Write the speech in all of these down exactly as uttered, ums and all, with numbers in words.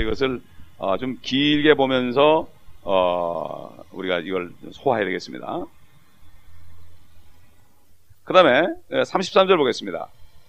이것을 어, 좀 길게 보면서 어, 우리가 이걸 소화해야 되겠습니다. 그 다음에 삼십삼 절 보겠습니다.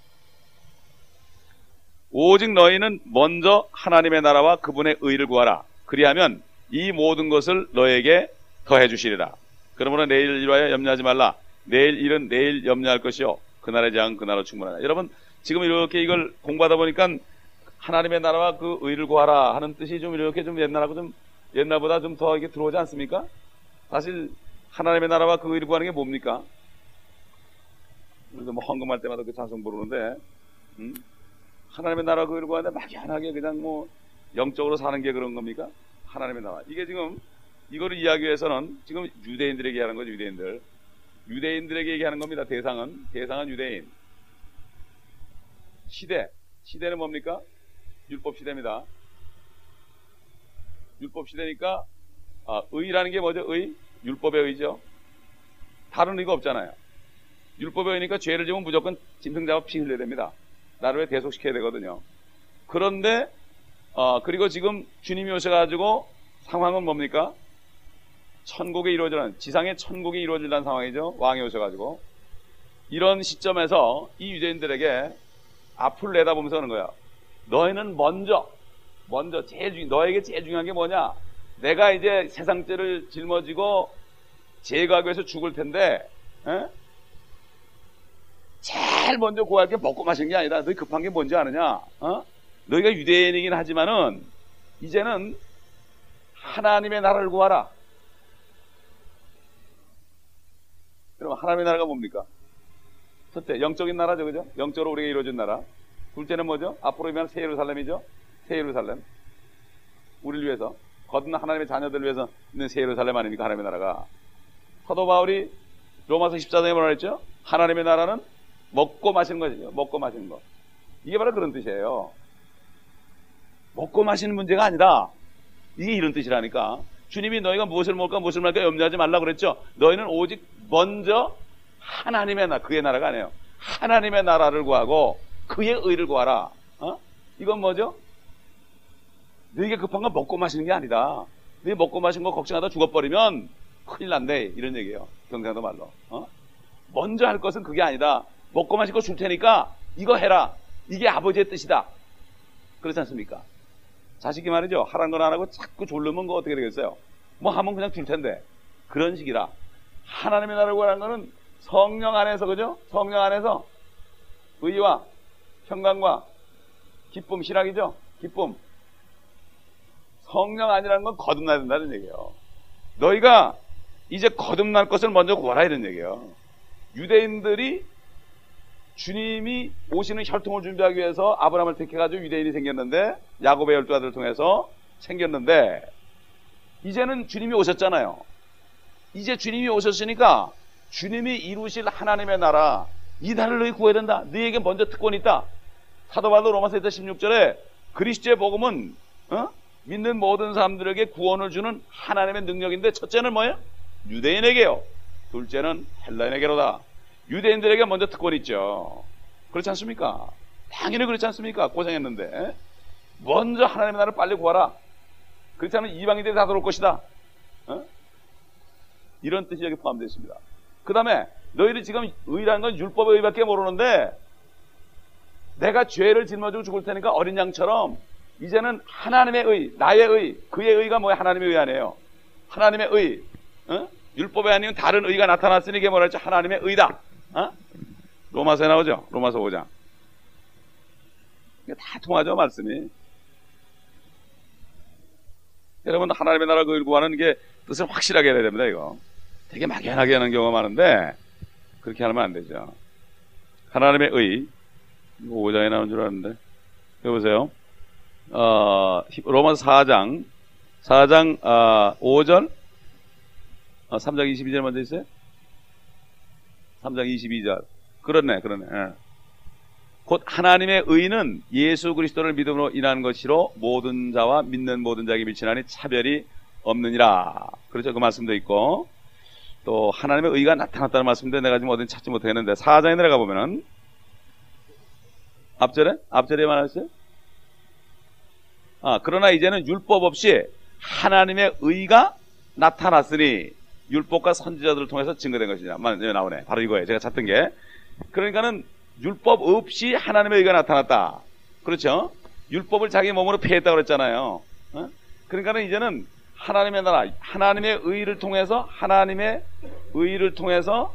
오직 너희는 먼저 하나님의 나라와 그분의 의를 구하라. 그리하면 이 모든 것을 너에게 더해 주시리라. 그러므로 내일 일하여 염려하지 말라. 내일 일은 내일 염려할 것이요 그날의 재앙은 그날로 충분하다. 여러분 지금 이렇게 이걸 공부하다 보니까 하나님의 나라와 그 의를 구하라 하는 뜻이 좀 이렇게 좀 옛날하고 좀 옛날보다 좀 더 이렇게 들어오지 않습니까? 사실 하나님의 나라와 그 의를 구하는 게 뭡니까? 우리도 뭐 헌금할 때마다 그 찬송 부르는데 음? 하나님의 나라 그 의를 구하는데 막연하게 그냥 뭐 영적으로 사는 게 그런 겁니까? 하나님의 나라. 이게 지금 이거를 이야기하기 위해서는 지금 유대인들에게 하는 거죠. 유대인들. 유대인들에게 얘기하는 겁니다. 대상은 대상은 유대인. 시대. 시대는 뭡니까? 율법 시대입니다. 율법 시대니까 아, 의라는 게 뭐죠? 의? 율법의 의죠. 다른 의가 없잖아요. 율법의 의니까 죄를 지으면 무조건 짐승 잡아 피 흘려야 됩니다. 나를 왜 대속시켜야 되거든요. 그런데 어, 그리고 지금 주님이 오셔가지고 상황은 뭡니까? 천국이 이루어지는, 지상의 천국이 이루어지는 상황이죠. 왕이 오셔가지고. 이런 시점에서 이 유대인들에게 앞을 내다보면서 하는 거야. 너희는 먼저, 먼저 제일 중, 너에게 제일 중요한 게 뭐냐? 내가 이제 세상죄를 짊어지고 제거하기 위해서 죽을 텐데, 에? 제일 먼저 구할 게 먹고 마시는 게 아니다. 너희 급한 게 뭔지 아느냐? 어? 너희가 유대인이긴 하지만은 이제는 하나님의 나라를 구하라. 여러분 하나님의 나라가 뭡니까? 첫째 영적인 나라죠, 그죠? 영적으로 우리가 이루어진 나라. 둘째는 뭐죠? 앞으로 이면 새 예루살렘이죠. 새 예루살렘. 우리를 위해서 거듭난 하나님의 자녀들을 위해서 있는 새 예루살렘 아닙니까? 하나님의 나라가. 사도 바울이 로마서 십사 장에 뭐라 했죠? 하나님의 나라는 먹고 마시는 것이죠. 먹고 마시는 것. 이게 바로 그런 뜻이에요. 먹고 마시는 문제가 아니다. 이게 이런 뜻이라니까. 주님이 너희가 무엇을 먹을까 무엇을 말까 염려하지 말라고 그랬죠. 너희는 오직 먼저 하나님의 나라, 그의 나라가 아니에요. 하나님의 나라를 구하고 그의 의를 구하라. 어? 이건 뭐죠? 너희가 급한 건 먹고 마시는 게 아니다. 너희 먹고 마신 거 걱정하다 죽어버리면 큰일 난대. 이런 얘기예요. 경상도 말로. 어? 먼저 할 것은 그게 아니다. 먹고 마실 거 줄 테니까 이거 해라. 이게 아버지의 뜻이다. 그렇지 않습니까? 자식이 말이죠. 하라는 건 안 하고 자꾸 졸르면 거 어떻게 되겠어요? 뭐 하면 그냥 줄 텐데. 그런 식이라. 하나님의 나라를 구하는 거는 성령 안에서, 그죠? 성령 안에서 의와 평강과 기쁨, 실학이죠? 기쁨. 성령 아니라는 건 거듭나야 된다는 얘기예요. 너희가 이제 거듭날 것을 먼저 구하라 이런 얘기예요. 유대인들이 주님이 오시는 혈통을 준비하기 위해서 아브라함을 택해가지고 유대인이 생겼는데, 야곱의 열두 아들을 통해서 생겼는데, 이제는 주님이 오셨잖아요. 이제 주님이 오셨으니까 주님이 이루실 하나님의 나라, 이 나라를 너희 구해야 된다. 너희에게 먼저 특권이 있다. 사도 바울 로마서 일 장 십육 절에 그리스도의 복음은 어? 믿는 모든 사람들에게 구원을 주는 하나님의 능력인데, 첫째는 뭐예요? 유대인에게요. 둘째는 헬라인에게로다. 유대인들에게 먼저 특권이 있죠. 그렇지 않습니까? 당연히 그렇지 않습니까? 고생했는데 먼저 하나님의 나라를 빨리 구하라. 그렇지 않으면 이방인들이 다 들어올 것이다. 어? 이런 뜻이 여기 포함되어 있습니다. 그 다음에 너희들이 지금 의라는 건 율법의 의밖에 모르는데, 내가 죄를 짊어지고 죽을 테니까 어린 양처럼 이제는 하나님의 의, 나의 의, 그의 의가 뭐야? 하나님의 의 아니에요. 하나님의 의, 어? 율법에 아니면 다른 의가 나타났으니 이게 뭐라 했죠? 하나님의 의다. 어? 로마서에 나오죠? 로마서 오 장. 이게 다 통하죠, 말씀이. 여러분, 하나님의 나라 그 구하는 게 뜻을 확실하게 해야 됩니다, 이거. 되게 막연하게 하는 경우가 많은데, 그렇게 하면 안 되죠. 하나님의 의, 이거 오 장에 나온 줄 알았는데, 여보세요. 어, 로마서 사 장, 사 장, 어, 오 절, 어, 삼 장 이십이 절 먼저 있어요? 삼 장 이십이 절. 그렇네, 그러네. 예. 곧 하나님의 의는 예수 그리스도를 믿음으로 인한 것이로 모든 자와 믿는 모든 자에게 미치나니 차별이 없느니라. 그렇죠. 그 말씀도 있고, 또 하나님의 의가 나타났다는 말씀인데 내가 지금 어딘지 찾지 못하겠는데, 사 장에 내려가 보면은 앞절에? 앞절에 말했어요? 아, 그러나 이제는 율법 없이 하나님의 의가 나타났으니 율법과 선지자들을 통해서 증거된 것이냐. 나오네. 바로 이거예요. 제가 찾던 게. 그러니까는 율법 없이 하나님의 의가 나타났다. 그렇죠? 율법을 자기 몸으로 폐했다고 그랬잖아요. 어? 그러니까는 이제는 하나님의 나라, 하나님의 의를 통해서, 하나님의 의를 통해서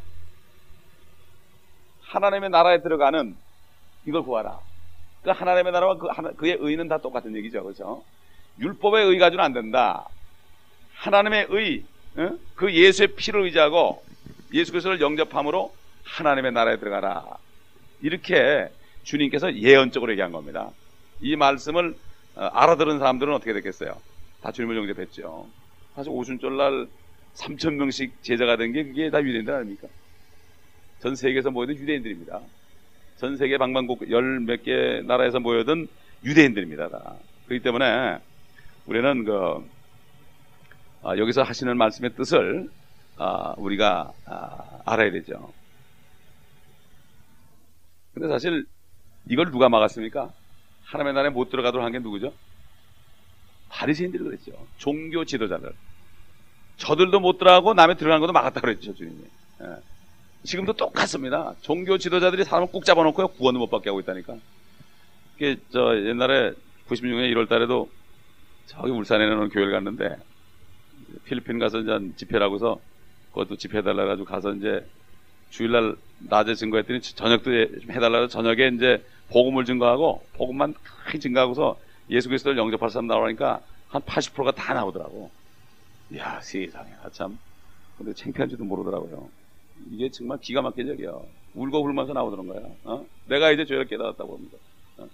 하나님의 나라에 들어가는 이걸 구하라. 그 하나님의 나라와 그 하나, 그의 의는 다 똑같은 얘기죠. 그렇죠? 율법의 의 가지고는 안 된다. 하나님의 의, 어? 그 예수의 피를 의지하고 예수 그리스도를 영접함으로 하나님의 나라에 들어가라. 이렇게 주님께서 예언적으로 얘기한 겁니다. 이 말씀을 어, 알아들은 사람들은 어떻게 됐겠어요? 다 주님을 영접했죠. 사실 오순절날 삼천 명씩 제자가 된 게 그게 다 유대인들 아닙니까? 전 세계에서 모여든 유대인들입니다. 전 세계 방방곡 열 몇 개 나라에서 모여든 유대인들입니다. 다. 그렇기 때문에 우리는 그 아, 여기서 하시는 말씀의 뜻을 아, 우리가 아, 알아야 되죠. 근데 사실 이걸 누가 막았습니까? 하나님의 나라에 못 들어가도록 한 게 누구죠? 바리새인들이 그랬죠. 종교 지도자들. 저들도 못 들어가고 남의 들어가는 것도 막았다 그랬죠, 주님이. 예. 지금도 똑같습니다. 종교 지도자들이 사람을 꾹 잡아놓고요, 구원을 못 받게 하고 있다니까. 이게 저 옛날에 구십육 년 일월 달에도 저기 울산에 있는 교회를 갔는데 필리핀 가서 이제 집회라고서 그것도 집회해달라 가지고 가서 이제 주일날 낮에 증거했더니 저녁도 해달라 해서 저녁에 이제 복음을 증거하고 복음만 크게 증거하고서 예수 그리스도를 영접할 사람 나오니까 한 팔십 퍼센트가 다 나오더라고. 이야, 세상에. 참. 근데 창피한지도 모르더라고요. 이게 정말 기가 막힌 적이야. 울고 울면서 나오더는 거야. 어? 내가 이제 죄를 깨달았다고 합니다. 어?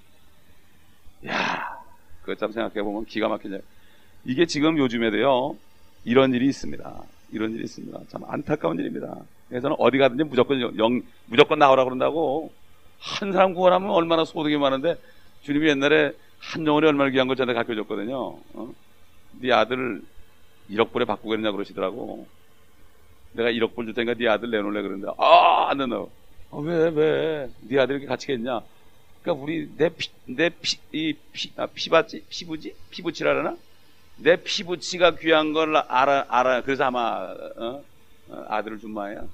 이야, 그거 참 생각해보면 기가 막힌 적. 이게 지금 요즘에도요, 이런 일이 있습니다. 이런 일이 있습니다. 참 안타까운 일입니다. 그래서는 어디 가든지 무조건 영, 무조건 나오라고 그런다고. 한 사람 구원하면 얼마나 소득이 많은데, 주님이 옛날에 한 영혼이 얼마나 귀한 걸 전에 가르쳐줬거든요. 어? 네 아들을 일억 불에 바꾸겠느냐 그러시더라고. 내가 일억 불 줄 테니까 네 아들 내놓을래 그러는데, 아, 안 된다고. 아, 왜, 왜? 네 아들 이렇게 가치겠냐? 그러니까 우리, 내 피, 내 피, 이 피, 아, 피바치? 피부지? 피부치라려나? 내 피부치가 귀한 걸 알아, 알아. 그래서 아마, 어? 어, 아들을 준 마야.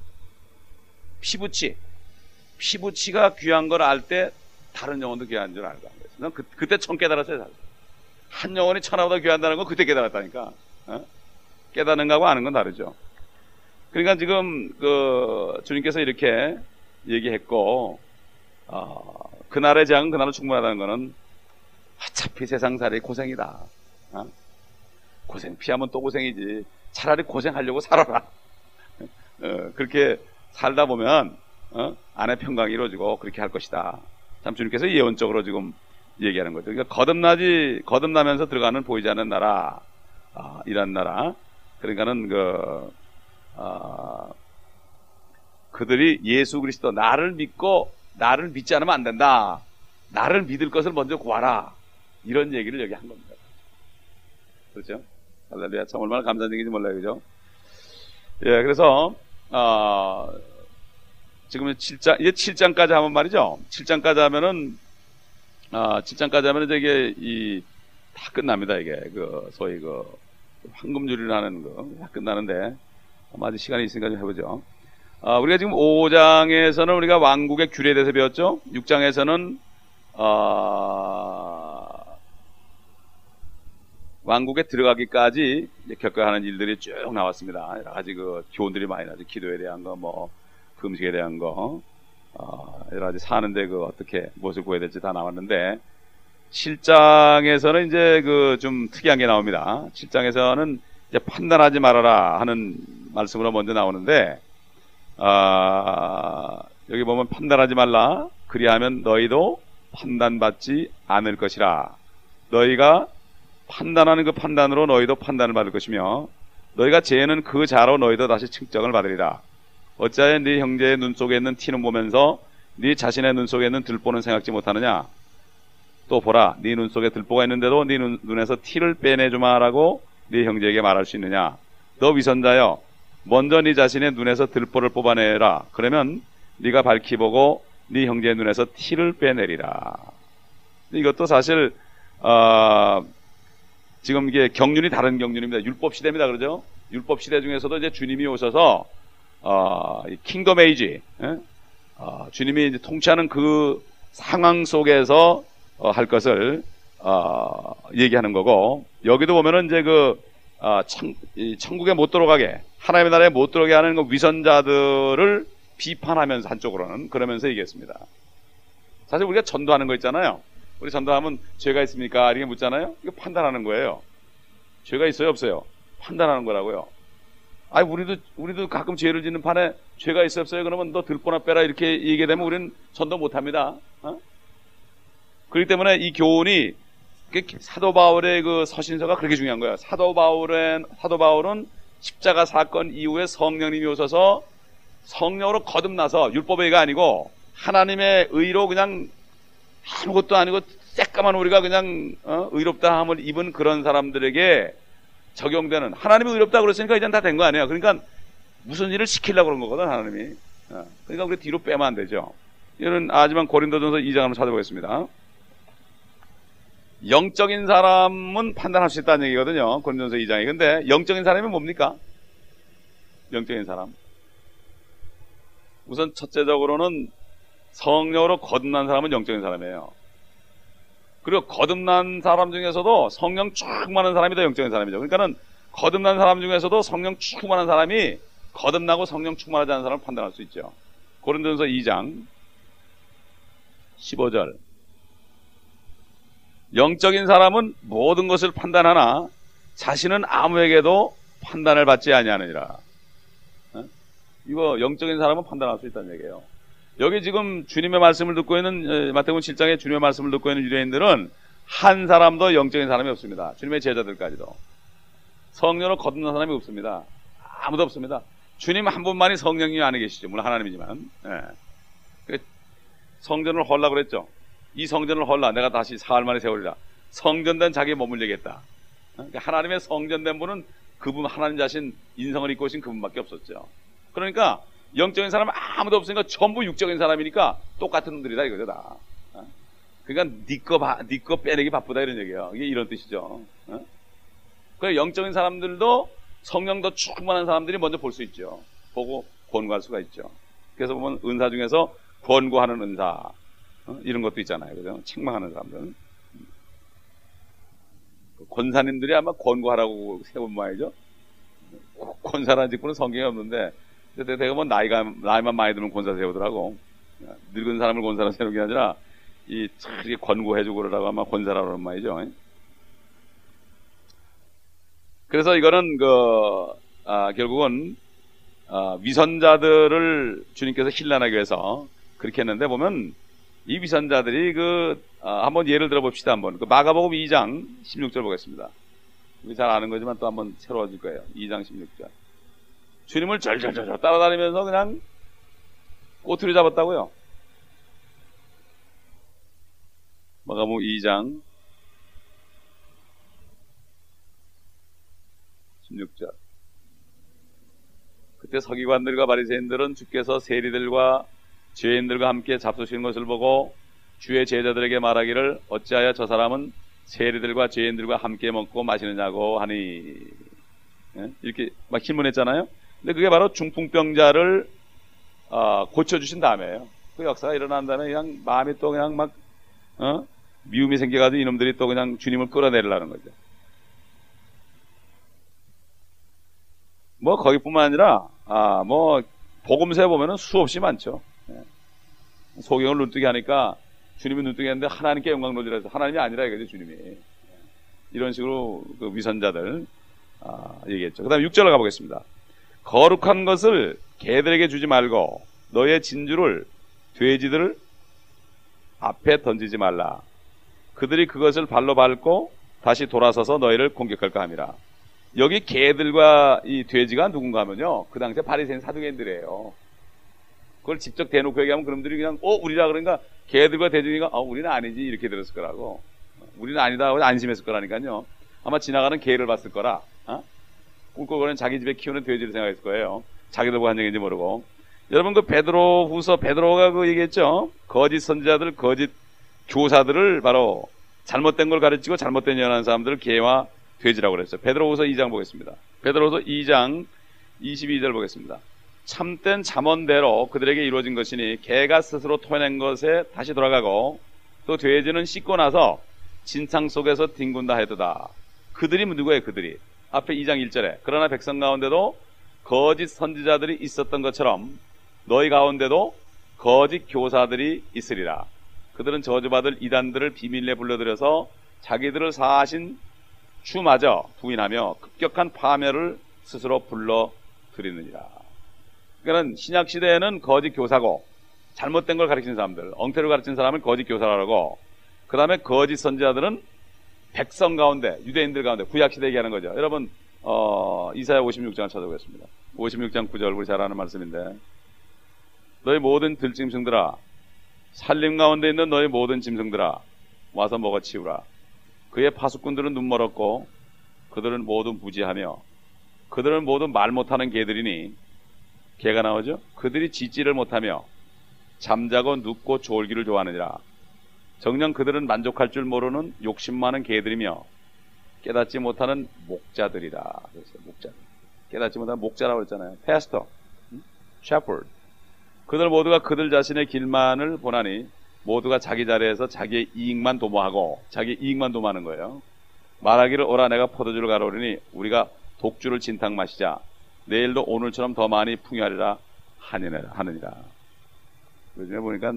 피부치. 피부치가 귀한 걸 알 때, 다른 영혼도 귀한 줄 알고. 난 그, 그때 처음 깨달았어요. 한 영혼이 천하보다 귀한다는 건 그때 깨달았다니까. 어? 깨닫는 거하고 아는 건 다르죠. 그러니까 지금 그 주님께서 이렇게 얘기했고, 어, 그날의 재앙은 그날로 충분하다는 거는 어차피 세상살이 고생이다. 어? 고생 피하면 또 고생이지. 차라리 고생하려고 살아라. 어, 그렇게 살다 보면 어? 안에 평강이 이루어지고 그렇게 할 것이다. 참 주님께서 예언적으로 지금 얘기하는 거죠. 그러니까 거듭나지 거듭나면서 들어가는 보이지 않는 나라, 아, 이란 나라. 그러니까는 그 아, 그들이 예수 그리스도 나를 믿고 나를 믿지 않으면 안 된다. 나를 믿을 것을 먼저 구하라. 이런 얘기를 여기 한 겁니다. 그렇죠? 할렐루야. 참 얼마나 감사한 얘기인지 몰라요, 그죠? 예, 그래서 어, 지금 칠 장 이제 칠 장까지 하면 말이죠. 칠 장까지 하면은 아, 칠 장까지 하면은 이게 이 다 끝납니다. 이게 그 소위 그 황금줄이라는 거 다 끝나는데. 아직 시간이 있으니까 좀 해보죠. 아, 우리가 지금 오 장에서는 우리가 왕국의 귤에 대해서 배웠죠. 육 장에서는 어, 왕국에 들어가기까지 겪어야 하는 일들이 쭉 나왔습니다. 여러 가지 그 교훈들이 많이 나죠. 기도에 대한 거, 뭐 금식에 대한 거, 어, 여러 가지 사는데 그 어떻게 무엇을 구해야 될지 다 나왔는데, 칠 장에서는 이제 그 좀 특이한 게 나옵니다. 칠 장에서는 이제 판단하지 말아라 하는 말씀으로 먼저 나오는데, 아, 여기 보면 판단하지 말라. 그리하면 너희도 판단받지 않을 것이라. 너희가 판단하는 그 판단으로 너희도 판단을 받을 것이며, 너희가 재는 그 자로 너희도 다시 측정을 받으리라. 어찌하여 네 형제의 눈 속에 있는 티는 보면서 네 자신의 눈 속에 있는 들보는 생각지 못하느냐? 또 보라, 네 눈 속에 들보가 있는데도 네 눈, 눈에서 티를 빼내주마라고 네 형제에게 말할 수 있느냐? 너 위선자여, 먼저 네 자신의 눈에서 들보를 뽑아내라. 그러면 네가 밝히 보고 네 형제의 눈에서 티를 빼내리라. 이것도 사실 어, 지금 이게 경륜이 다른 경륜입니다. 율법 시대입니다. 그러죠? 율법 시대 중에서도 이제 주님이 오셔서 어, 킹덤 에이지, 예? 어, 주님이 이제 통치하는 그 상황 속에서 어, 할 것을 어, 얘기하는 거고, 여기도 보면은 이제 그 어, 천, 이 천국에 못 들어가게, 하나님의 나라에 못 들어가게 하는 그 위선자들을 비판하면서, 한쪽으로는 그러면서 얘기했습니다. 사실 우리가 전도하는 거 있잖아요. 우리 전도하면 죄가 있습니까? 이렇게 묻잖아요. 이거 판단하는 거예요. 죄가 있어요, 없어요? 판단하는 거라고요. 아니, 우리도 우리도 가끔 죄를 짓는 판에 죄가 있어요, 없어요? 그러면 너 들보나 빼라 이렇게 얘기되면 우리는 전도 못합니다. 어? 그렇기 때문에 이 교훈이, 사도 바울의 그 서신서가 그렇게 중요한 거예요. 사도 바울은 사도 바울은 십자가 사건 이후에 성령님이 오셔서 성령으로 거듭나서 율법의 의가 아니고 하나님의 의로 그냥 아무것도 아니고 새까만 우리가 그냥 어? 의롭다 함을 입은 그런 사람들에게 적용되는, 하나님이 의롭다 그랬으니까 이젠 다 된 거 아니에요. 그러니까 무슨 일을 시키려고 그런 거거든, 하나님이. 어. 그러니까 우리 뒤로 빼면 안 되죠. 이런, 하지만 고린도전서 이 장 한번 찾아보겠습니다. 영적인 사람은 판단할 수 있다는 얘기거든요, 고린도전서 이 장이. 근데 영적인 사람이 뭡니까? 영적인 사람, 우선 첫째적으로는 성령으로 거듭난 사람은 영적인 사람이에요. 그리고 거듭난 사람 중에서도 성령 충만한 사람이 더 영적인 사람이죠. 그러니까는 거듭난 사람 중에서도 성령 충만한 사람이 거듭나고 성령 충만하지 않은 사람을 판단할 수 있죠. 고린도전서 이 장 십오 절. 영적인 사람은 모든 것을 판단하나 자신은 아무에게도 판단을 받지 아니하느니라. 어? 이거 영적인 사람은 판단할 수 있다는 얘기예요. 여기 지금 주님의 말씀을 듣고 있는, 마태복음 칠 장에 주님의 말씀을 듣고 있는 유대인들은 한 사람도 영적인 사람이 없습니다. 주님의 제자들까지도. 성령으로 거듭난 사람이 없습니다. 아무도 없습니다. 주님 한 분만이 성령이 안에 계시죠. 물론 하나님이지만. 예. 성전을 헐라 그랬죠. 이 성전을 헐라, 내가 다시 사흘 만에 세우리라. 성전된 자기의 몸을 얘기했다. 그러니까 하나님의 성전된 분은 그분, 하나님 자신 인성을 입고 오신 그분밖에 없었죠. 그러니까 영적인 사람은 아무도 없으니까 전부 육적인 사람이니까 똑같은 놈들이다 이거죠, 다. 그러니까 니꺼 니꺼 빼내기 바쁘다 이런 얘기예요. 이게 이런 뜻이죠. 그래서 영적인 사람들도 성령도 충만한 사람들이 먼저 볼 수 있죠. 보고 권고할 수가 있죠. 그래서 보면 은사 중에서 권고하는 은사, 이런 것도 있잖아요. 그죠? 책망하는 사람들. 권사님들이 아마 권고하라고 세운 모양이죠. 권사라는 직분은 성경에 없는데, 내가 뭐 나이가, 나이만 많이 들면 권사 세우더라고. 늙은 사람을 권사로 세우는 게 아니라, 이, 이렇게 권고해주고 그러라고 아마 권사라고 그런 말이죠. 그래서 이거는, 그, 아, 결국은, 아, 위선자들을 주님께서 힐난하기 위해서 그렇게 했는데, 보면, 이 위선자들이 그, 아, 한번 예를 들어 봅시다, 한번. 그 마가복음 이 장 십육 절 보겠습니다. 우리 잘 아는 거지만 또 한번 새로워질 거예요. 이 장 십육 절. 주님을 절절절절 따라다니면서 그냥 꼬투리 잡았다고요. 마가복음 이 장 십육 절. 그때 서기관들과 바리새인들은 주께서 세리들과 죄인들과 함께 잡수시는 것을 보고 주의 제자들에게 말하기를 어찌하여 저 사람은 세리들과 죄인들과 함께 먹고 마시느냐고 하니, 예? 이렇게 막 신문했잖아요. 근데 그게 바로 중풍병자를 어, 고쳐주신 다음에요. 그 역사가 일어난 다음에 그냥 마음이 또 그냥 막 어? 미움이 생겨가지고 이놈들이 또 그냥 주님을 끌어내리려는 거죠. 뭐 거기뿐만 아니라 아, 뭐 복음서에 보면은 수없이 많죠. 예. 소경을 눈뜨게 하니까 주님이 눈뜨게 했는데 하나님께 영광 돌리라 해서 하나님이 아니라 이거죠, 주님이. 이런 식으로 그 위선자들 아, 얘기했죠. 그 다음에 육 절로 가보겠습니다. 거룩한 것을 개들에게 주지 말고 너의 진주를 돼지들 앞에 던지지 말라. 그들이 그것을 발로 밟고 다시 돌아서서 너희를 공격할까 함이라. 여기 개들과 이 돼지가 누군가 하면요, 그 당시에 바리새인 사두개인들이에요. 그걸 직접 대놓고 얘기하면 그놈들이 그냥 어 우리라 그러니까 개들과 돼지가 어 우리는 아니지 이렇게 들었을 거라고. 우리는 아니다 하고 안심했을 거라니까요. 아마 지나가는 개를 봤을 거라 어? 꿀꿀거리는 자기 집에 키우는 돼지를 생각했을 거예요. 자기들 보고 한 얘기인지 모르고. 여러분 그 베드로 후서, 베드로가 그 얘기했죠. 거짓 선지자들, 거짓 교사들을 바로 잘못된 걸 가르치고 잘못된 연한 사람들을 개와 돼지라고 그랬어요. 베드로후서 이 장 보겠습니다. 베드로후서 이 장 이십이 절 보겠습니다. 참된 잠언대로 그들에게 이루어진 것이니 개가 스스로 토해낸 것에 다시 돌아가고 또 돼지는 씻고 나서 진창 속에서 뒹군다 해도다. 그들이 누구예요? 그들이 앞에 이 장 일 절에 그러나 백성 가운데도 거짓 선지자들이 있었던 것처럼 너희 가운데도 거짓 교사들이 있으리라. 그들은 저주받을 이단들을 비밀리에 불러들여서 자기들을 사하신 주마저 부인하며 급격한 파멸을 스스로 불러들이느니라. 그러니까 신약 시대에는 거짓 교사고 잘못된 걸 가르치는 사람들, 엉터리를 가르치는 사람을 거짓 교사라고, 그 다음에 거짓 선지자들은 백성 가운데, 유대인들 가운데, 구약 시대 얘기하는 거죠. 여러분 어, 이사야 오십육 장을 찾아보겠습니다. 오십육 장 구 절 우리 잘 아는 말씀인데, 너희 모든 들짐승들아, 산림 가운데 있는 너희 모든 짐승들아, 와서 먹어치우라. 그의 파수꾼들은 눈멀었고 그들은 모두 무지하며 그들은 모두 말 못하는 개들이니, 개가 나오죠. 그들이 짖지를 못하며 잠자고 눕고 졸기를 좋아하느니라. 정녕 그들은 만족할 줄 모르는 욕심 많은 개들이며 깨닫지 못하는 목자들이라. 그랬어요. 목자들. 깨닫지 못하는 목자라고 했잖아요. 패스터, 셰퍼드. 그들 모두가 그들 자신의 길만을 보나니 모두가 자기 자리에서 자기의 이익만 도모하고, 자기 이익만 도모하는 거예요. 말하기를 오라 내가 포도주를 가로우리니 우리가 독주를 진탕 마시자. 내일도 오늘처럼 더 많이 풍요하리라 하느니라. 요즘에 보니까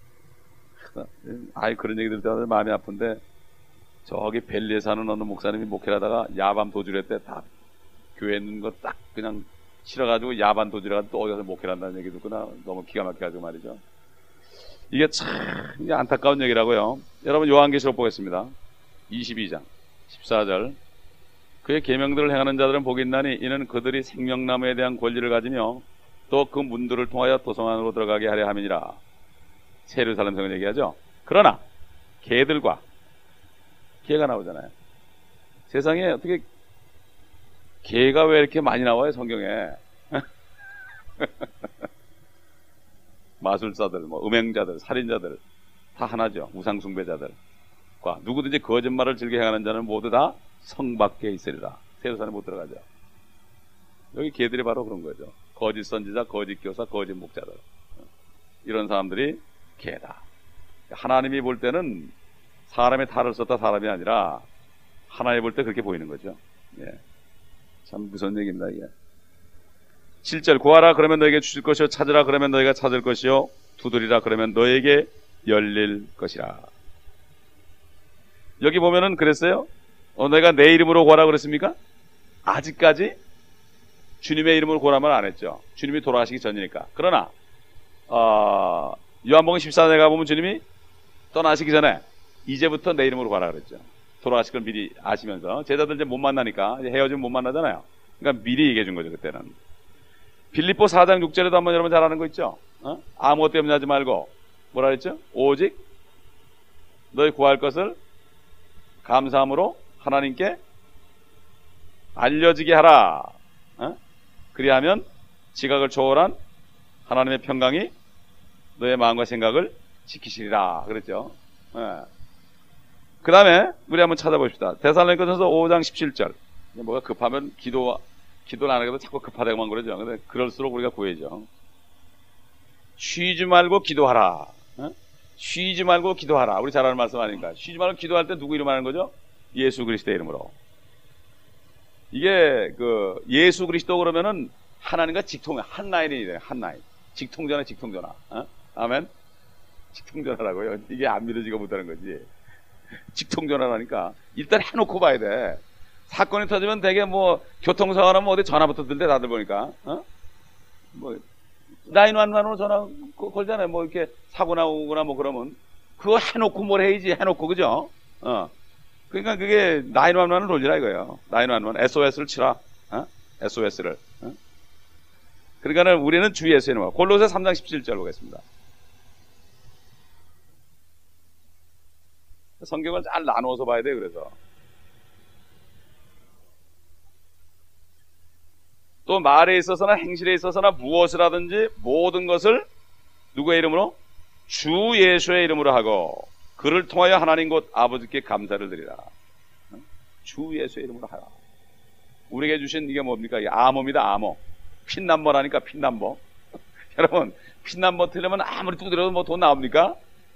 아이 그런 얘기 들을 때마다 마음이 아픈데, 저기 벨리에 사는 어느 목사님이 목회를 하다가 야밤 도주를 했대. 다 교회에 있는 거 딱 그냥 싫어가지고 야밤 도주를 하다가 또 어디 가서 목회를 한다는 얘기 듣구나. 너무 기가 막혀가지고 말이죠. 이게 참 안타까운 얘기라고요. 여러분 요한계시록 보겠습니다. 이십이 장 십사 절. 그의 계명들을 행하는 자들은 복이 있나니 이는 그들이 생명나무에 대한 권리를 가지며 또 그 문들을 통하여 도성 안으로 들어가게 하려 함이니라. 새 예루살렘 성을 얘기하죠. 그러나 개들과, 개가 나오잖아요. 세상에 어떻게 개가 왜 이렇게 많이 나와요 성경에? 마술사들, 뭐 음행자들, 살인자들 다 하나죠. 우상숭배자들과 누구든지 거짓말을 즐겨 행하는 자는 모두 다 성 밖에 있으리라. 새 예루살렘 못 들어가죠. 여기 개들이 바로 그런 거죠. 거짓 선지자, 거짓 교사, 거짓 목자들, 이런 사람들이 개다. 하나님이 볼 때는 사람의 탈을 썼다 사람이 아니라 하나님 볼 때 그렇게 보이는 거죠. 예. 참 무서운 얘기입니다 이게. 칠 절. 구하라 그러면 너에게 주실 것이요, 찾으라 그러면 너희가 찾을 것이요, 두드리라 그러면 너에게 열릴 것이라. 여기 보면은 그랬어요. 어, 내가 내 이름으로 구하라 그랬습니까? 아직까지 주님의 이름으로 구하라면 안 했죠. 주님이 돌아가시기 전이니까. 그러나 어, 요한복음 십사 장에 가보면 주님이 떠나시기 전에 이제부터 내 이름으로 구하라 그랬죠. 돌아가실 걸 미리 아시면서. 제자들 이제 못 만나니까, 이제 헤어지면 못 만나잖아요. 그러니까 미리 얘기해 준 거죠 그때는. 빌립보 사 장 육 절에도 한번 여러분 잘 아는 거 있죠. 어? 아무것도 염려하지 말고 뭐라 그랬죠? 오직 너희 구할 것을 감사함으로 하나님께 알려지게 하라. 어? 그리하면 지각을 초월한 하나님의 평강이 너의 마음과 생각을 지키시리라 그랬죠. 예. 그 다음에 우리 한번 찾아봅시다. 데살로니가전서 오 장 십칠 절. 뭐가 급하면 기도 기도를 안 하게도 자꾸 급하다고만 그러죠. 근데 그럴수록 우리가 구해죠. 쉬지 말고 기도하라. 어? 쉬지 말고 기도하라. 우리 잘 아는 말씀 아닌가? 쉬지 말고 기도할 때 누구 이름 하는 거죠? 예수 그리스도의 이름으로. 이게 그 예수 그리스도 그러면은 하나님과 직통, 한 라인이 돼요. 한 라인. 직통전화, 직통전화. 어? 아멘. 직통전화라고요. 이게 안 믿어지가 못하는 거지. 직통전화라니까 일단 해놓고 봐야 돼. 사건이 터지면 되게 뭐 교통사고 나면 어디 전화부터 들대 다들 보니까. 어? 뭐 나인일일로 전화 걸잖아요. 뭐 이렇게 사고 나오거나 뭐 그러면 그거 해놓고 뭘 해야지. 해놓고 그죠? 어. 그러니까 그게 나인일일을 돌리라 이거예요. 나인일일 에스오에스를 치라. 어? 에스오에스를. 어? 그러니까는 우리는 주 예수의 이름으로. 골로새 삼 장 십칠 절 보겠습니다. 성경을 잘 나누어서 봐야 돼요. 그래서 또 말에 있어서나 행실에 있어서나 무엇을 하든지 모든 것을 누구의 이름으로? 주 예수의 이름으로 하고 그를 통하여 하나님 곧 아버지께 감사를 드리라. 주 예수의 이름으로 하라. 우리에게 주신 이게 뭡니까? 이게 암호입니다. 암호. 핀남버라니까 핀남버. 여러분 핀남버 틀리면 아무리 두드려도 뭐 돈 나옵니까?